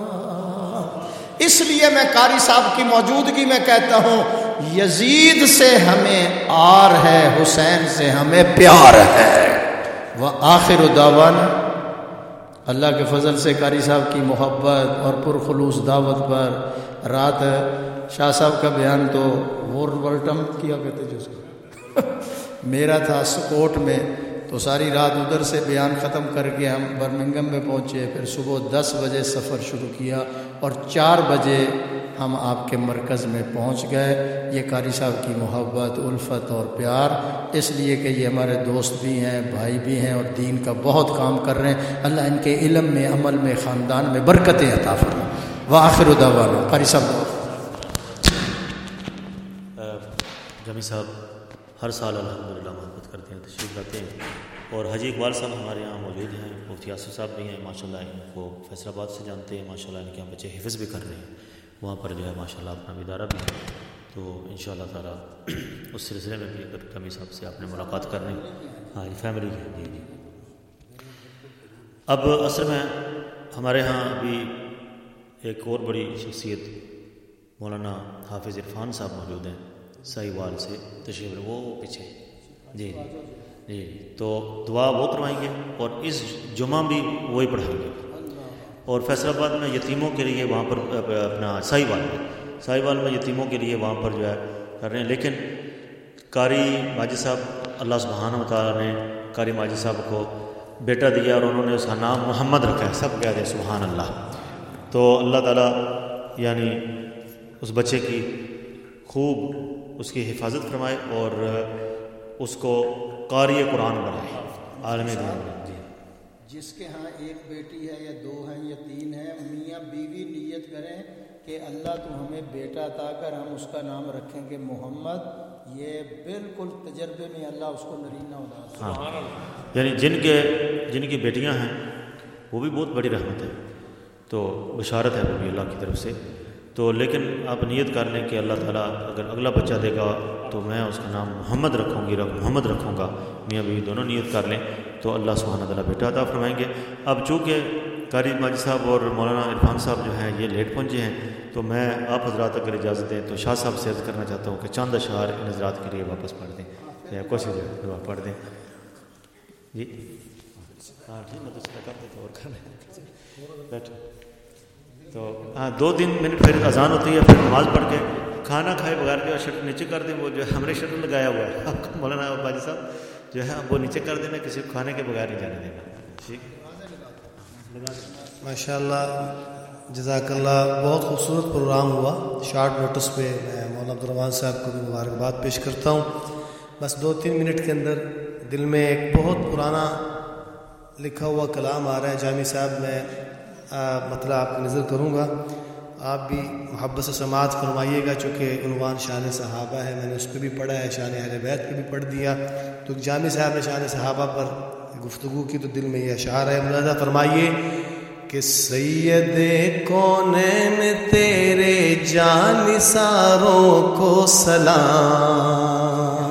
اس لیے میں قاری صاحب کی موجودگی میں کہتا ہوں یزید سے ہمیں آر ہے، حسین سے ہمیں پیار ہے۔ وآخر دعوانا، اللہ کے فضل سے قاری صاحب کی محبت اور پرخلوص دعوت پر رات شاہ صاحب کا بیان تو وورولٹم کیا کہتے جو اس کو میرا تھا سکوٹ میں، تو ساری رات ادھر سے بیان ختم کر کے ہم برمنگم میں پہنچے، پھر صبح 10 بجے سفر شروع کیا اور 4 بجے ہم آپ کے مرکز میں پہنچ گئے۔ یہ قاری صاحب کی محبت، الفت اور پیار، اس لیے کہ یہ ہمارے دوست بھی ہیں، بھائی بھی ہیں، اور دین کا بہت کام کر رہے ہیں۔ اللہ ان کے علم میں، عمل میں، خاندان میں برکتیں عطا فرمائے۔ وآخر دعوانا، قاری صاحب۔ جمی صاحب ہر سال الحمدللہ محبت کرتے ہیں، تشریف لاتے ہیں، اور حاجی اقبال صاحب ہمارے یہاں موجود ہیں، مفتی آصف صاحب بھی ہیں ماشاءاللہ، ان کو فیصل آباد سے جانتے ہیں ماشاءاللہ، ان کے یہاں بچے حفظ بھی کر رہے ہیں، وہاں پر جو ہے ماشاءاللہ اپنا ادارہ بھی ہے، تو انشاءاللہ تعالیٰ اس سلسلے میں بھی اگر کمی صاحب سے آپ نے ملاقات کرنی، ہاں فیملی ہے جی جی۔ اب اصل میں ہمارے ہاں ابھی ایک اور بڑی شخصیت مولانا حافظ عرفان صاحب موجود ہیں، ساہیوال سے تشریف، وہ پیچھے جی جی، تو دعا وہ کروائیں گے، اور اس جمعہ بھی وہی پڑھائیں گے، اور فیصل آباد میں یتیموں کے لیے وہاں پر اپنا ساہیوال میں یتیموں کے لیے وہاں پر جو ہے کر رہے ہیں. لیکن قاری ماجد صاحب اللہ سبحانہ و تعالیٰ نے قاری ماجد صاحب کو بیٹا دیا اور انہوں نے اس کا نام محمد رکھا ہے. سب کہتے ہیں سبحان اللہ. تو اللہ تعالیٰ یعنی اس بچے کی خوب اس کی حفاظت فرمائے اور اس کو قاری قرآن بنائے عالم دین میں. جس کے ہاں ایک بیٹی ہے یا 2 ہیں یا 3 ہیں، میاں بیوی نیت کریں کہ اللہ تو ہمیں بیٹا عطا کر، ہم اس کا نام رکھیں گے محمد. یہ بالکل تجربے میں اللہ اس کو نرینہ اولاد. ہاں، یعنی جن کی بیٹیاں ہیں وہ بھی بہت بڑی رحمت ہے، تو بشارت ہے وہ بھی اللہ کی طرف سے. تو لیکن آپ نیت کر لیں کہ اللہ تعالیٰ اگر اگلا بچہ دے گا تو میں اس کا نام محمد محمد رکھوں گا. میاں بیوی دونوں نیت کر لیں تو اللہ سبحانہ تعالیٰ بیٹا عطا فرمائیں گے. اب چونکہ قاری ماجد صاحب اور مولانا عرفان صاحب جو ہیں یہ لیٹ پہنچے ہیں، تو میں آپ حضرات اگر اجازت دیں تو شاہ صاحب سے عرض کرنا چاہتا ہوں کہ چند اشعار ان حضرات کے لیے واپس پڑھ دیں یا کوشش دعا پڑھ دیں. جی ہاں ٹھیک ہے، تو کر دیتے اور کر لیں بیٹھو. تو ہاں 2-3 منٹ پھر اذان ہوتی ہے، پھر نماز پڑھ کے کھانا کھائے بغیر جو ہے شٹر نیچے کر دیں. وہ جو ہم نے شٹر لگایا ہوا ہے آپ کو مولانا باجی صاحب جو ہے وہ نیچے کر دینا، کسی کو کھانے کے بغیر نہیں جانے دینا. ٹھیک ماشاء اللہ، جزاک اللہ. بہت خوبصورت پروگرام ہوا. شارٹ نوٹس پہ میں مولانا عبدالرحمن صاحب کو بھی مبارکباد پیش کرتا ہوں. بس 2-3 منٹ کے اندر دل میں ایک بہت پرانا لکھا ہوا کلام آ رہا ہے. جامی صاحب میں مطلب آپ کی نظر کروں گا، آپ بھی محبت سے سماعت فرمائیے گا. چونکہ عنوان شان صحابہ ہے، میں نے اس پہ بھی پڑھا ہے، شان اہل بیت پہ بھی پڑھ دیا. تو جامی صاحب نے شان صحابہ پر گفتگو کی تو دل میں یہ اشعار ہے. ملاحظہ فرمائیے کہ سید کونین تیرے جانثاروں کو سلام،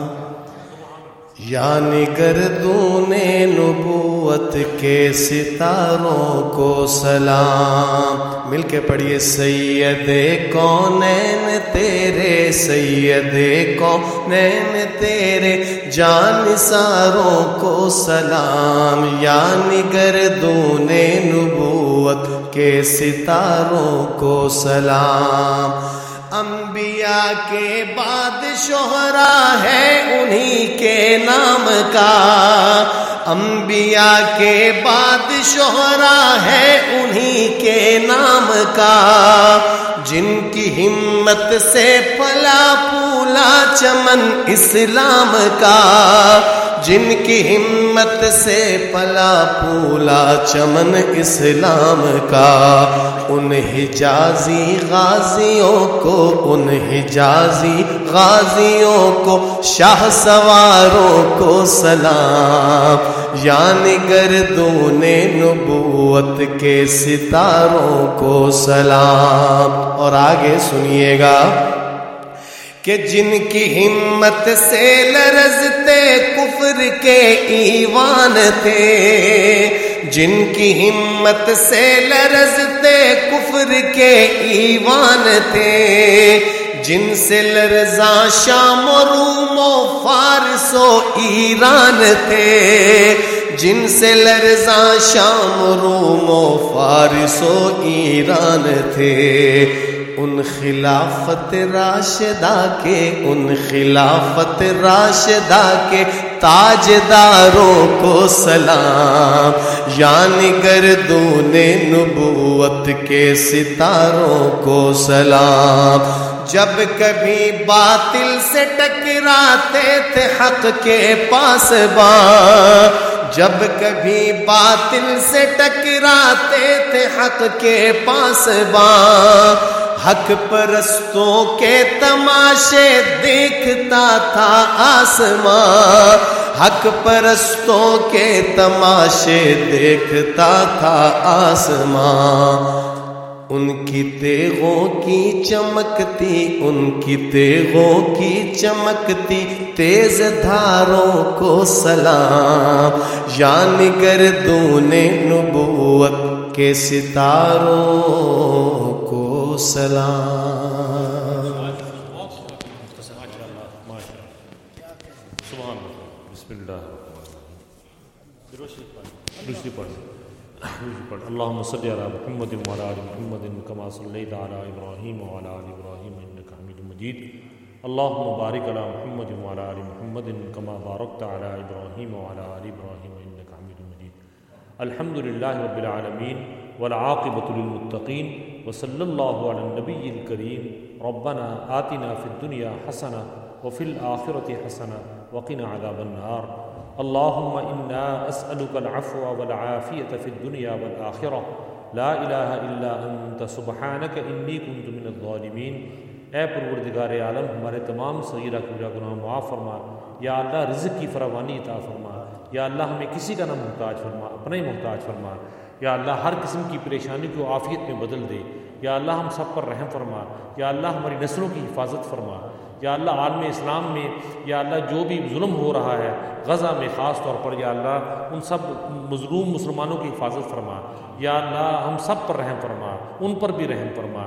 یعنی گردون نبوت کے ستاروں کو سلام. مل کے پڑھیے سید کونین تیرے، سید کونین تیرے جانثاروں کو سلام، یعنی گردون نبوت کے ستاروں کو سلام. انبیاء کے بعد شہرا ہے انہی کے نام کا، انبیاء کے بعد شہرا ہے انہی کے نام کا، جن کی ہمت سے پھلا پھولا چمن اسلام کا، جن کی ہمت سے پھلا پھولا چمن اسلام کا. ان حجازی غازیوں کو، ان حجازی غازیوں کو، شاہ سواروں کو سلام، یعنی گردون نبوت کے ستاروں کو سلام. اور آگے سنیے گا کہ جن کی ہمت سے لرزتے کفر کے ایوان تھے، جن کی ہمت سے لرزتے کفر کے ایوان تھے، جن سے لرزاں شام و روم و فارس و ایران تھے، جن سے لرزاں شام و روم و فارس و ایران تھے. ان خلافت راشدہ کے، ان خلافت راشدہ کے تاجداروں کو سلام، یعنی گردون نبوت کے ستاروں کو سلام. جب کبھی باطل سے ٹکراتے تھے حق کے پاسباں، جب کبھی باطل سے ٹکراتے تھے حق کے پاسباں، حق پرستوں کے تماشے دیکھتا تھا آسمان، حق پرستوں کے تماشے دیکھتا تھا آسمان. ان کی تیغوں کی چمکتی، ان کی تیغوں کی چمکتی تیز دھاروں کو سلام، یعنی گردون نبوت کے ستاروں کو سلام. بسم اللہ اللهم صل على محمد وعلى ال محمد كما صليت على ابراهيم وعلى ال ابراهيم انك حميد مجيد اللهم بارك على محمد وعلى آل محمد كما باركت على إبراهيم وعلى آل إبراهيم إنك حميد مجيد. الحمد لله رب العالمين والعاقبة للمتقين وصلى الله على النبي الكريم. ربنا آتنا في الدنيا حسنة وفي الآخرة حسنة وقنا عذاب النار. اللهم إنا أسألك العفو والعافية في الدنيا والآخرة. لا الہ الا انت سبحانک انی کنت من الظالمین. اے پروردگار عالم ہمارے تمام صغیرہ کبیرہ گناہ معاف فرما. یا اللہ رزق کی فراوانی عطا فرما. یا اللہ ہمیں کسی کا نہ محتاج فرما، اپنا ہی محتاج فرما. یا اللہ ہر قسم کی پریشانی کو عافیت میں بدل دے. یا اللہ ہم سب پر رحم فرما. یا اللہ ہماری نسلوں کی حفاظت فرما. یا اللہ عالم اسلام میں یا اللہ جو بھی ظلم ہو رہا ہے غزہ میں خاص طور پر، یا اللہ ان سب مظلوم مسلمانوں کی حفاظت فرما. یا اللہ ہم سب پر رحم فرما، ان پر بھی رحم فرما.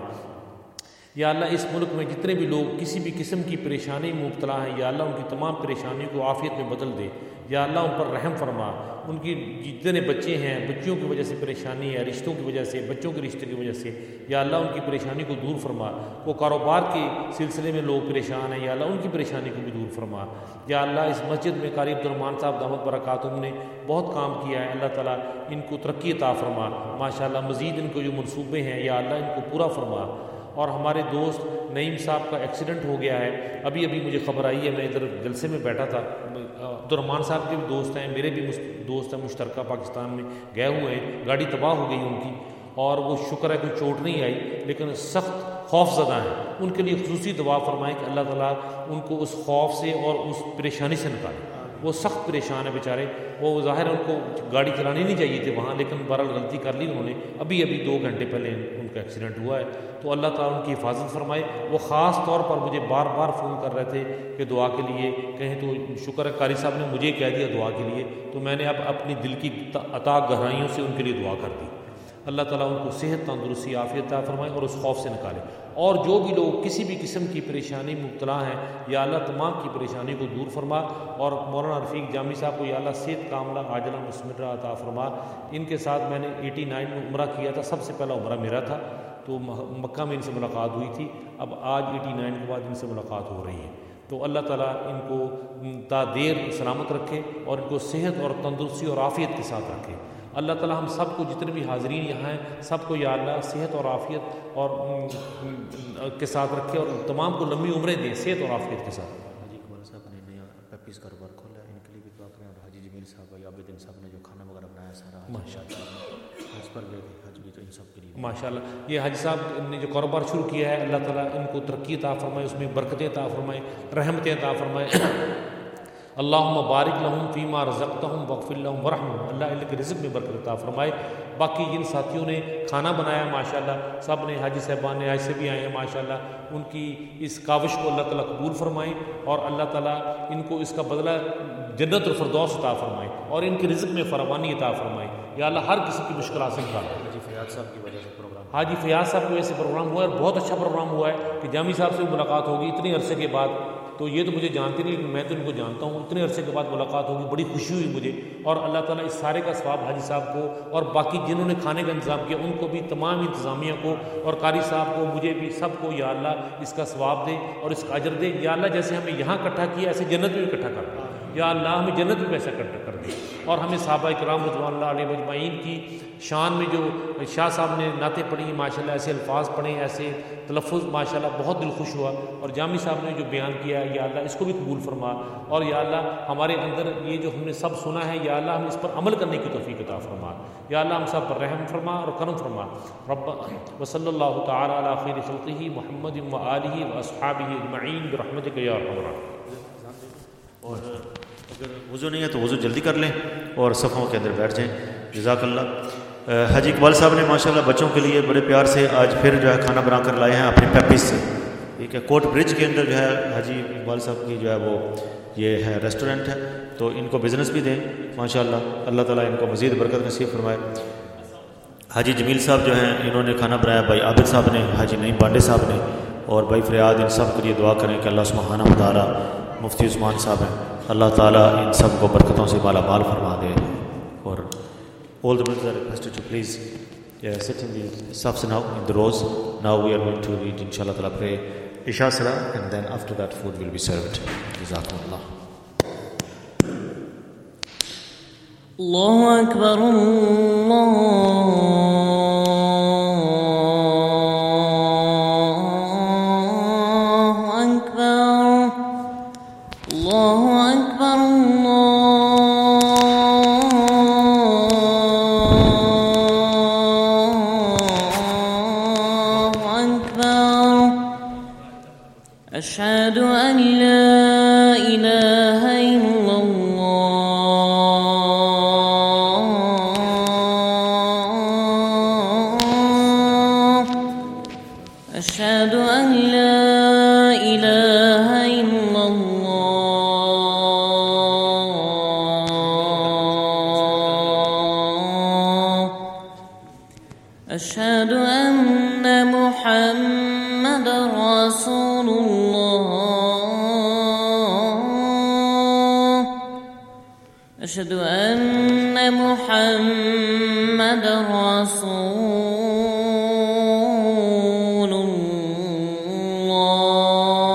یا اللہ اس ملک میں جتنے بھی لوگ کسی بھی قسم کی پریشانی میں مبتلا ہیں، یا اللہ ان کی تمام پریشانیوں کو عافیت میں بدل دے. یا اللہ ان پر رحم فرما. ان کی جتنے بچے ہیں، بچیوں کی وجہ سے پریشانی ہے، رشتوں کی وجہ سے، بچوں کے رشتے کی وجہ سے، یا اللہ ان کی پریشانی کو دور فرما. وہ کاروبار کے سلسلے میں لوگ پریشان ہیں، یا اللہ ان کی پریشانی کو بھی دور فرما. یا اللہ اس مسجد میں قاری عبدالرحمان صاحب دامت برکاتہم نے بہت کام کیا ہے، اللہ تعالیٰ ان کو ترقی عطا فرما. ماشاءاللہ مزید ان کو جو منصوبے ہیں یا اللہ ان کو پورا فرما. اور ہمارے دوست نعیم صاحب کا ایکسیڈنٹ ہو گیا ہے، ابھی مجھے خبر آئی ہے. میں ادھر جلسے میں بیٹھا تھا. عبدالرحمان صاحب کے بھی دوست ہیں، میرے بھی دوست ہیں مشترکہ پاکستان میں گئے ہوئے ہیں. گاڑی تباہ ہو گئی ان کی، اور وہ شکر ہے کوئی چوٹ نہیں آئی، لیکن سخت خوف زدہ ہیں. ان کے لیے خصوصی دعا فرمائیں کہ اللہ تعالیٰ ان کو اس خوف سے اور اس پریشانی سے نکالے. وہ سخت پریشان ہیں بیچارے. وہ ظاہر ہے ان کو گاڑی چلانی نہیں چاہیے تھی وہاں، لیکن بہرحال غلطی کر لی انہوں نے. ابھی 2 گھنٹے پہلے ان کا ایکسیڈنٹ ہوا ہے. تو اللہ تعالیٰ ان کی حفاظت فرمائے. وہ خاص طور پر مجھے بار بار فون کر رہے تھے کہ دعا کے لیے کہیں. تو شکر ہے قاری صاحب نے مجھے کہہ دیا دعا کے لیے، تو میں نے اب اپنی دل کی عطا گہرائیوں سے ان کے لیے دعا کر دی. اللہ تعالیٰ ان کو صحت، تندرستی، عافیت عطا فرمائے اور اس خوف سے نکالے. اور جو بھی لوگ کسی بھی قسم کی پریشانی مبتلا ہیں یا اللہ تمام کی پریشانی کو دور فرما. اور مولانا رفیق جامی صاحب کو یا اللہ صحت کاملہ عاجلہ مستمرہ عطا فرما. ان کے ساتھ میں نے 89 میں عمرہ کیا تھا، سب سے پہلا عمرہ میرا تھا. تو مکہ میں ان سے ملاقات ہوئی تھی. اب آج 89 کے بعد ان سے ملاقات ہو رہی ہے. تو اللہ تعالیٰ ان کو تا دیر سلامت رکھے اور ان کو صحت اور تندرستی اور عافیت کے ساتھ رکھے. اللہ تعالیٰ ہم سب کو جتنے بھی حاضرین یہاں ہیں سب کو یا اللہ صحت اور عافیت اور کے ساتھ رکھے اور تمام کو لمبی عمریں دے صحت اور عافیت کے ساتھ. حاجی اقبال صاحب نے نیا پیپیز کاروبار کھولا ہے، ان کے لیے بھی دعا کریں. اور حاجی جمیل صاحب یا عابدین صاحب نے جو کھانا وغیرہ بنایا سارا ماشاء اللہ حج پر گئے تھے، حج بھی تو ان سب کے لیے ماشاء اللہ. یہ حاجی صاحب نے جو کاروبار شروع کیا ہے اللہ تعالیٰ ان کو ترقی عطا فرمائے، اس میں برکتیں عطا فرمائے، رحمتیں عطا فرمائے. اللہم بارک لہم فیما رزقتہم واغفر لہم ورحمہم. اللہ ان کے رزق میں برکت عطا فرمائے. باقی جن ساتھیوں نے کھانا بنایا ماشاءاللہ سب نے، حاجی صاحبان نے آج سے بھی آئے ہیں ماشاءاللہ، ان کی اس کاوش کو اللہ تعالیٰ قبول فرمائے اور اللہ تعالیٰ ان کو اس کا بدلہ جنت الفردوس عطا فرمائے اور ان کے رزق میں فراوانی عطا فرمائے. یا اللہ ہر کسی کی مشکلات سے نکال. حاجی فیاض صاحب کی وجہ سے پروگرام، حاجی فیاض صاحب کی وجہ سے پروگرام ہوا ہے اور بہت اچھا پروگرام ہوا ہے کہ جامی صاحب سے ملاقات ہوگی اتنے عرصے کے بعد. تو یہ تو مجھے جانتے نہیں، میں تو ان کو جانتا ہوں. اتنے عرصے کے بعد ملاقات ہوگی، بڑی خوشی ہوئی مجھے. اور اللہ تعالیٰ اس سارے کا ثواب حاجی صاحب کو اور باقی جنہوں نے کھانے کا انتظام کیا ان کو بھی، تمام انتظامیہ کو اور قاری صاحب کو، مجھے بھی، سب کو یا اللہ اس کا ثواب دے اور اس کا اجر دے. یا اللہ جیسے ہمیں یہاں اکٹھا کیا ایسے جنت میں بھی اکٹھا کر دے. یا اللہ ہمیں جنت میں ویسا اکٹھا کر دے. اور ہمیں صحابہ کرام رضوان اللہ علیہ مجمعین کی شان میں جو شاہ صاحب نے نعتیں پڑھی ماشاءاللہ، ایسے الفاظ پڑھے، ایسے تلفظ ماشاءاللہ، بہت دل خوش ہوا. اور جامی صاحب نے جو بیان کیا ہے یا اللہ اس کو بھی قبول فرما. اور یا اللہ ہمارے اندر یہ جو ہم نے سب سنا ہے یا اللہ ہم اس پر عمل کرنے کی توفیق عطا فرما. یا اللہ ہم سب پر رحم فرما اور کرم فرما. رب وصلی اللہ تعالی علی خیر خلقہ محمد و آلہ و اصحابہ اجمعین برحمتک یا ارحم الراحمین. اور اگر وضو نہیں ہے تو وضو جلدی کر لیں اور صفوں کے اندر بیٹھ جائیں. جزاک اللہ. حاجی اقبال صاحب نے ماشاءاللہ بچوں کے لیے بڑے پیار سے آج پھر جو ہے کھانا بنا کر لائے ہیں اپنی پیپیز سے. ٹھیک ہے، کوٹ برج کے اندر جو ہے حاجی اقبال صاحب کی جو ہے وہ یہ ہے ریسٹورنٹ ہے، تو ان کو بزنس بھی دیں ماشاءاللہ. اللہ تعالیٰ ان کو مزید برکت نصیب فرمائے. حاجی جمیل صاحب جو ہیں انہوں نے کھانا بنایا، بھائی عابد صاحب نے، حاجی نعیم پانڈے صاحب نے اور بھائی فریاد. ان سب کے لیے دعا کریں کہ اللہ سبحانہ و تعالیٰ، مفتی عثمان صاحب ہیں، اللہ تعالیٰ ان سب کو برکتوں سے مالا مال فرما دے. اور all the brothers are requested to please sit in the safs now in the rows. Now we are going to read inshallah ta'ala pray Isha Salah, and then after that food will be served. Jazakumullah. Allahu Akbar, أشهد أن لا إله إلا الله أشهد أن لا إله إلا الله أشهد أن محمدا رسول الله أشهد أن محمدا رسول الله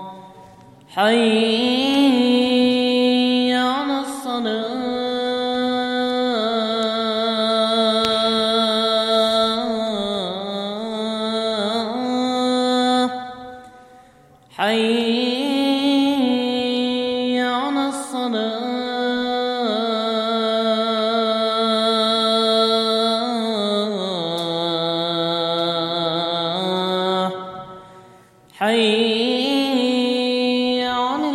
حي على الصلاة حي على الصلاة حي على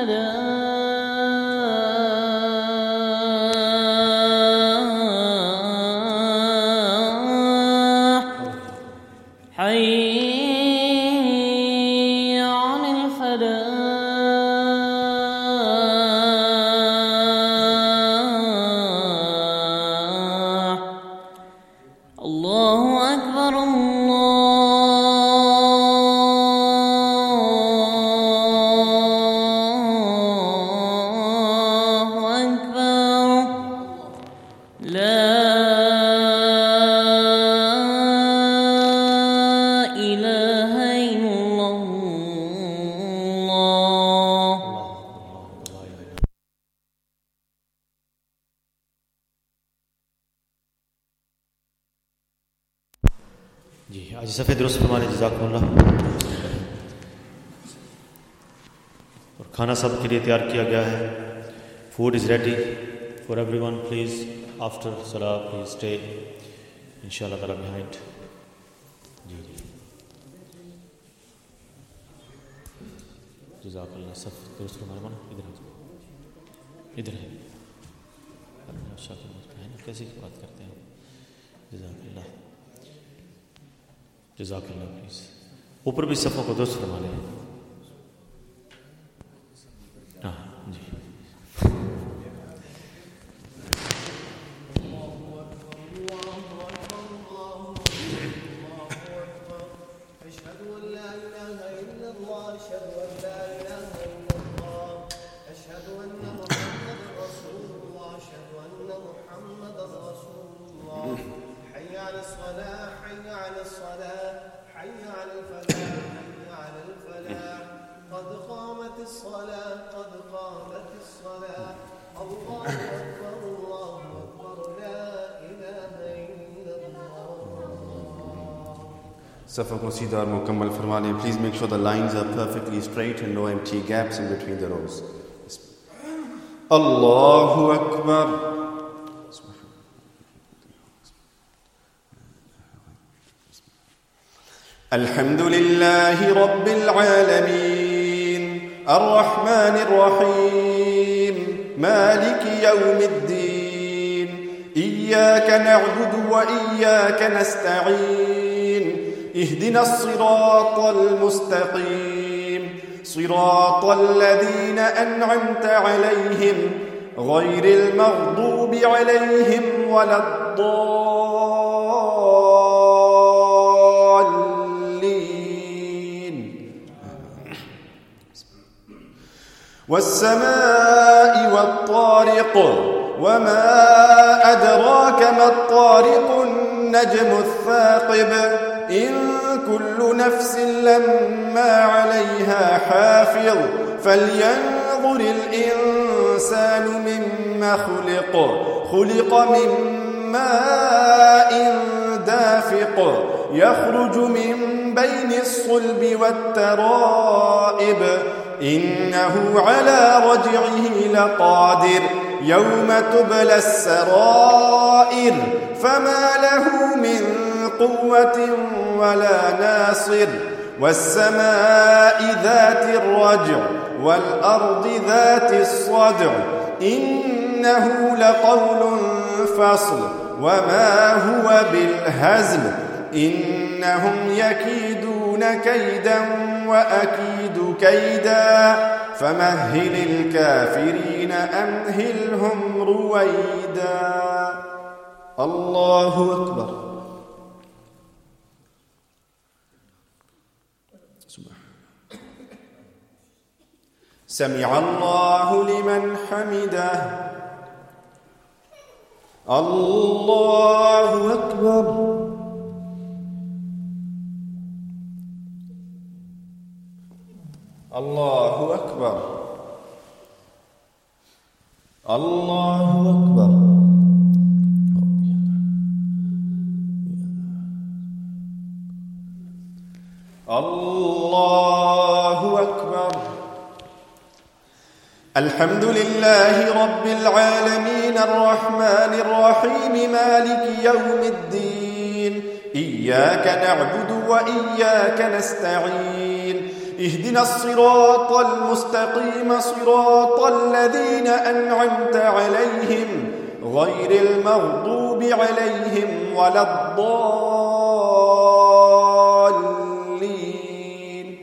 الفلاح حي على الفلاح الله أكبر الله أكبر لا إله إلا الله जी आज सफ़ेद दुरुस्त फरमाने जज़ाकुमुल्लाह। और खाना सब के लिए तैयार किया गया है। Food is ready for everyone. Please after सलाह प्लीज स्टे इंशाअल्लाह ताला बिहाइंड। जी जी जज़ाकुल्लाह। सब दुरुस्त फरमाने माना इधर है कैसी बात करते हैं जज़ाकुल्लाह जज़ाकल्लाह। प्लीज़ ऊपर भी सफ़ों को दुरुस्त फरमा लें। हाँ जी सफ़ा को सीधा और मुकम्मल फरमा लें। Please make sure the lines are perfectly straight and no empty gaps in between the rows. अल्लाहु अकबर। अल्हम्दुलिल्लाहि रब्बिल आलमीन अर्रहमानिर रहीम मालिकि यौमिद्दीन इय्याका नअबुदु व इय्याका नस्तईन اهدنا الصراط المستقيم صراط الذين أنعمت عليهم غير المغضوب عليهم ولا الضالين والسماء والطارق وما أدراك ما الطارق النجم الثاقب إن كل نفس لما عليها حافظ فلينظر الإنسان مما خلق من ماء دافق يخرج من بين الصلب والترائب إنه على رجعه لقادر يوم تبلى السرائر فما له من قوة ولا ناصر والسماء ذات الرجع والأرض ذات الصدع إنه لقول فصل وما هو بالهزل إنهم يكيدون كيدا وأكيد كيدا فمهل الكافرين أمهلهم رويدا. الله أكبر. سمع الله لمن حمده. الله أكبر. الله أكبر. الله أكبر. الله أكبر. الحمد لله رب العالمين الرحمن الرحيم مالك يوم الدين إياك نعبد وإياك نستعين اهدنا الصراط المستقيم صراط الذين أنعمت عليهم غير المغضوب عليهم ولا الضالين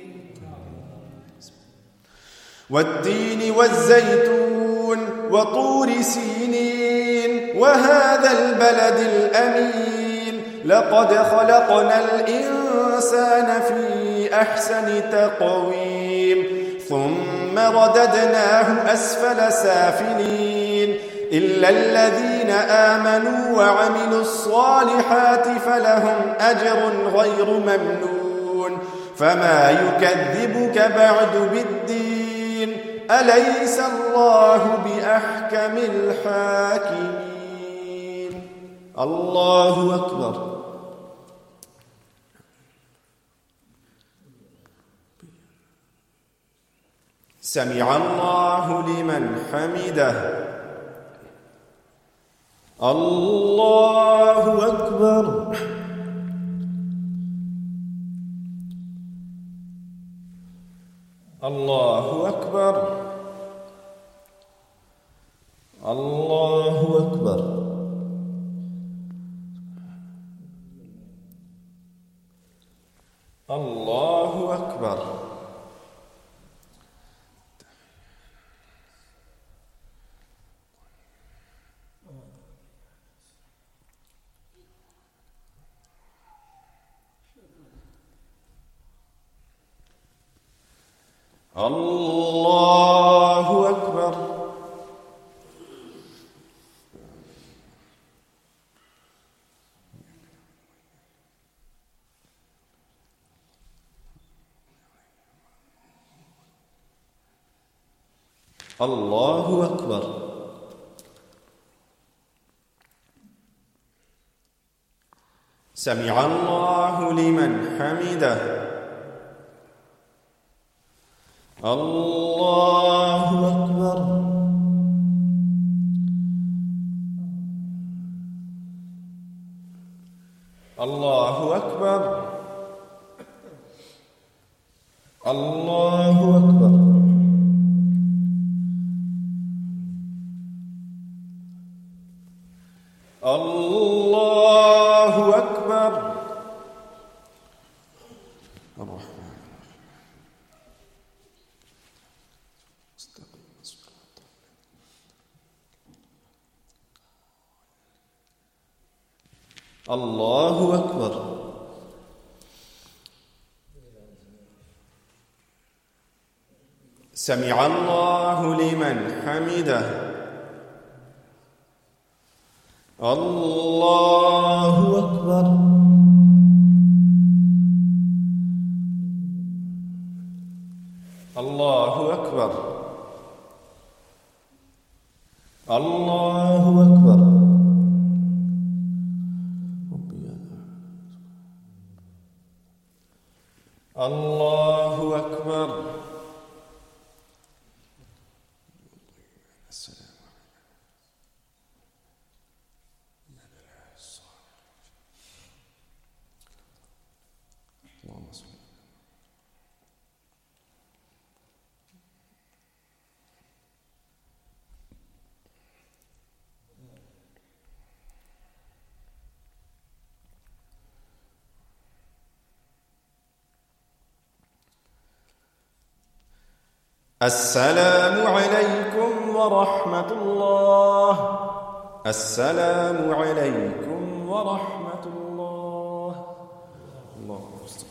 والتين والزيتون وطور سينين وهذا البلد الأمين لقد خلقنا الإنسان في أحسن تقويم ثم رددناه أسفل سافلين إلا الذين آمنوا وعملوا الصالحات فلهم أجر غير ممنون فما يكذبك بعد بالدين أليس الله بأحكم الحاكمين. الله أكبر. سمع الله لمن حمده. الله أكبر. الله أكبر. الله أكبر. الله أكبر. الله أكبر. الله أكبر. سمع الله لمن حمده. الله أكبر. الله أكبر. الله أكبر. الله أكبر. الله أكبر. سمع الله لمن حمده. الله أكبر. الله أكبر الله أكبر الله أكبر. السلام عليكم ورحمة الله. السلام عليكم ورحمة الله. الله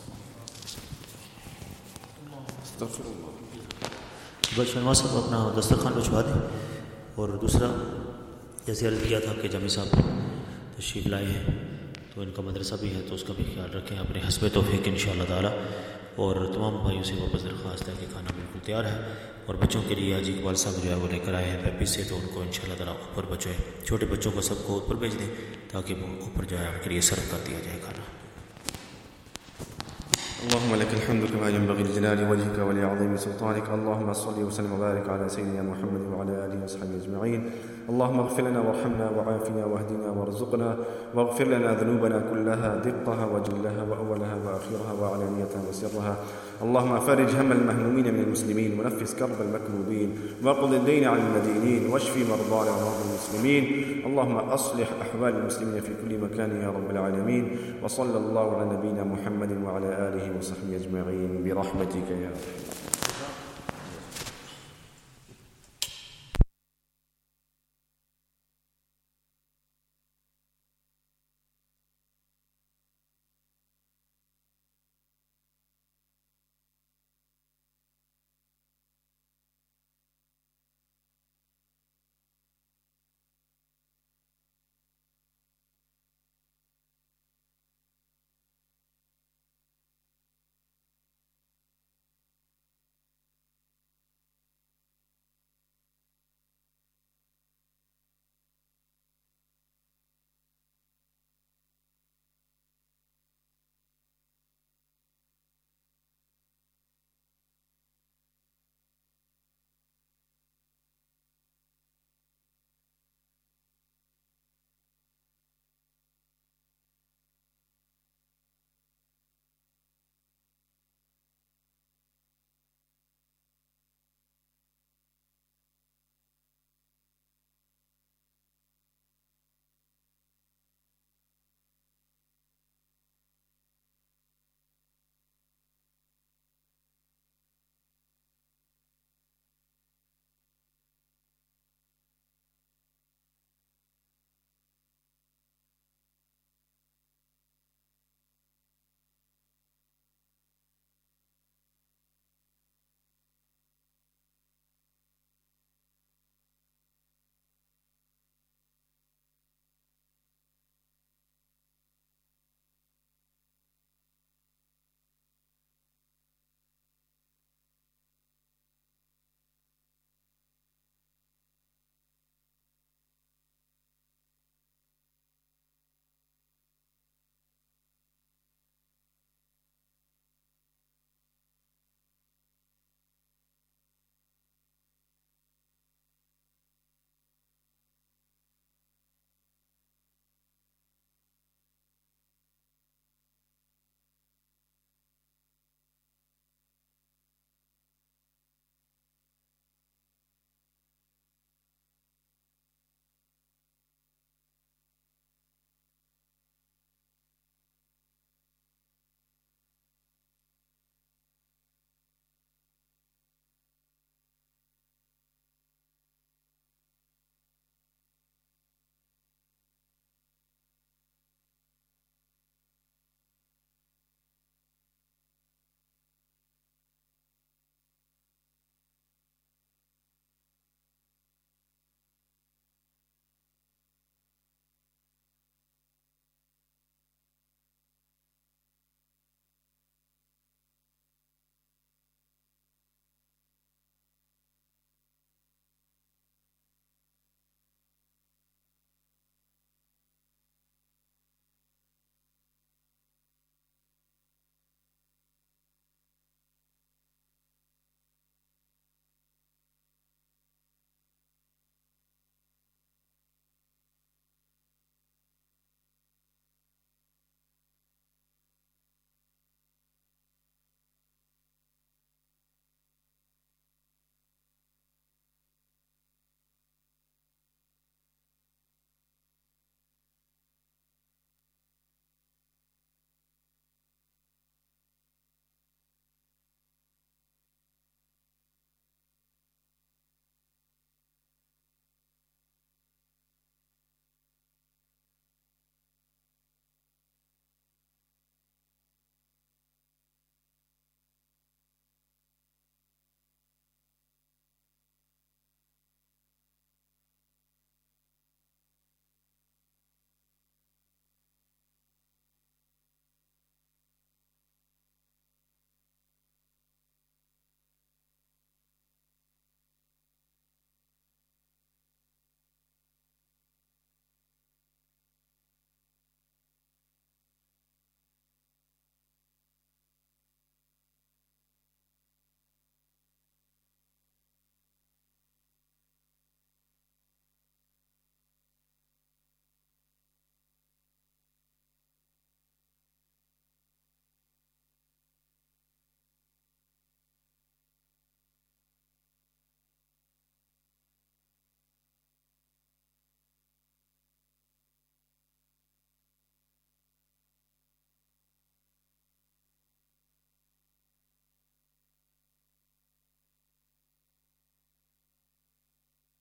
استغفر الله. بس شنوا صاحب اپنا دسترخوان بچھوا دیں. اور دوسرا جیسے عرض کیا تھا کہ جامی صاحب تشریف لائے ہیں تو ان کا مدرسہ بھی ہے تو اس کا بھی خیال رکھیں اپنے حسب توفیق انشاءاللہ تعالی. اور تمام بھائیوں سے واپس درخواست ہے کہ کھانا بالکل تیار ہے اور بچوں کے لیے حاجی اقبال صاحب جو ہے وہ لے کر آئے ہیں پیپی سے تو ان کو انشاءاللہ تعالی اوپر بچے چھوٹے بچوں کو سب کو اوپر بھیج دیں تاکہ وہ اوپر جو ہے ان کے لیے سرو کر دیا جائے کھانا. اللهم لك الحمد كما ينبغي لجلال وجهك ولعظيم سلطانك. اللهم صل وسلم وبارك على سيدنا محمد وعلى آله وصحبه أجمعين. اللهم اغفر لنا وارحمنا وعافنا واهدنا وارزقنا واغفر لنا ذنوبنا كلها دقها وجلها وأولها وآخرها وعلانيتها وسرها. اللهم فرج هم المهمومين من المسلمين ونفس كرب المكروبين واقض الدين عن المدينين واشف مرضانا ومرضى المسلمين. اللهم أصلح أحوال المسلمين في كل مكان يا رب العالمين. وصلى الله على نبينا محمد وعلى آله وصحبه أجمعين برحمتك يا رب.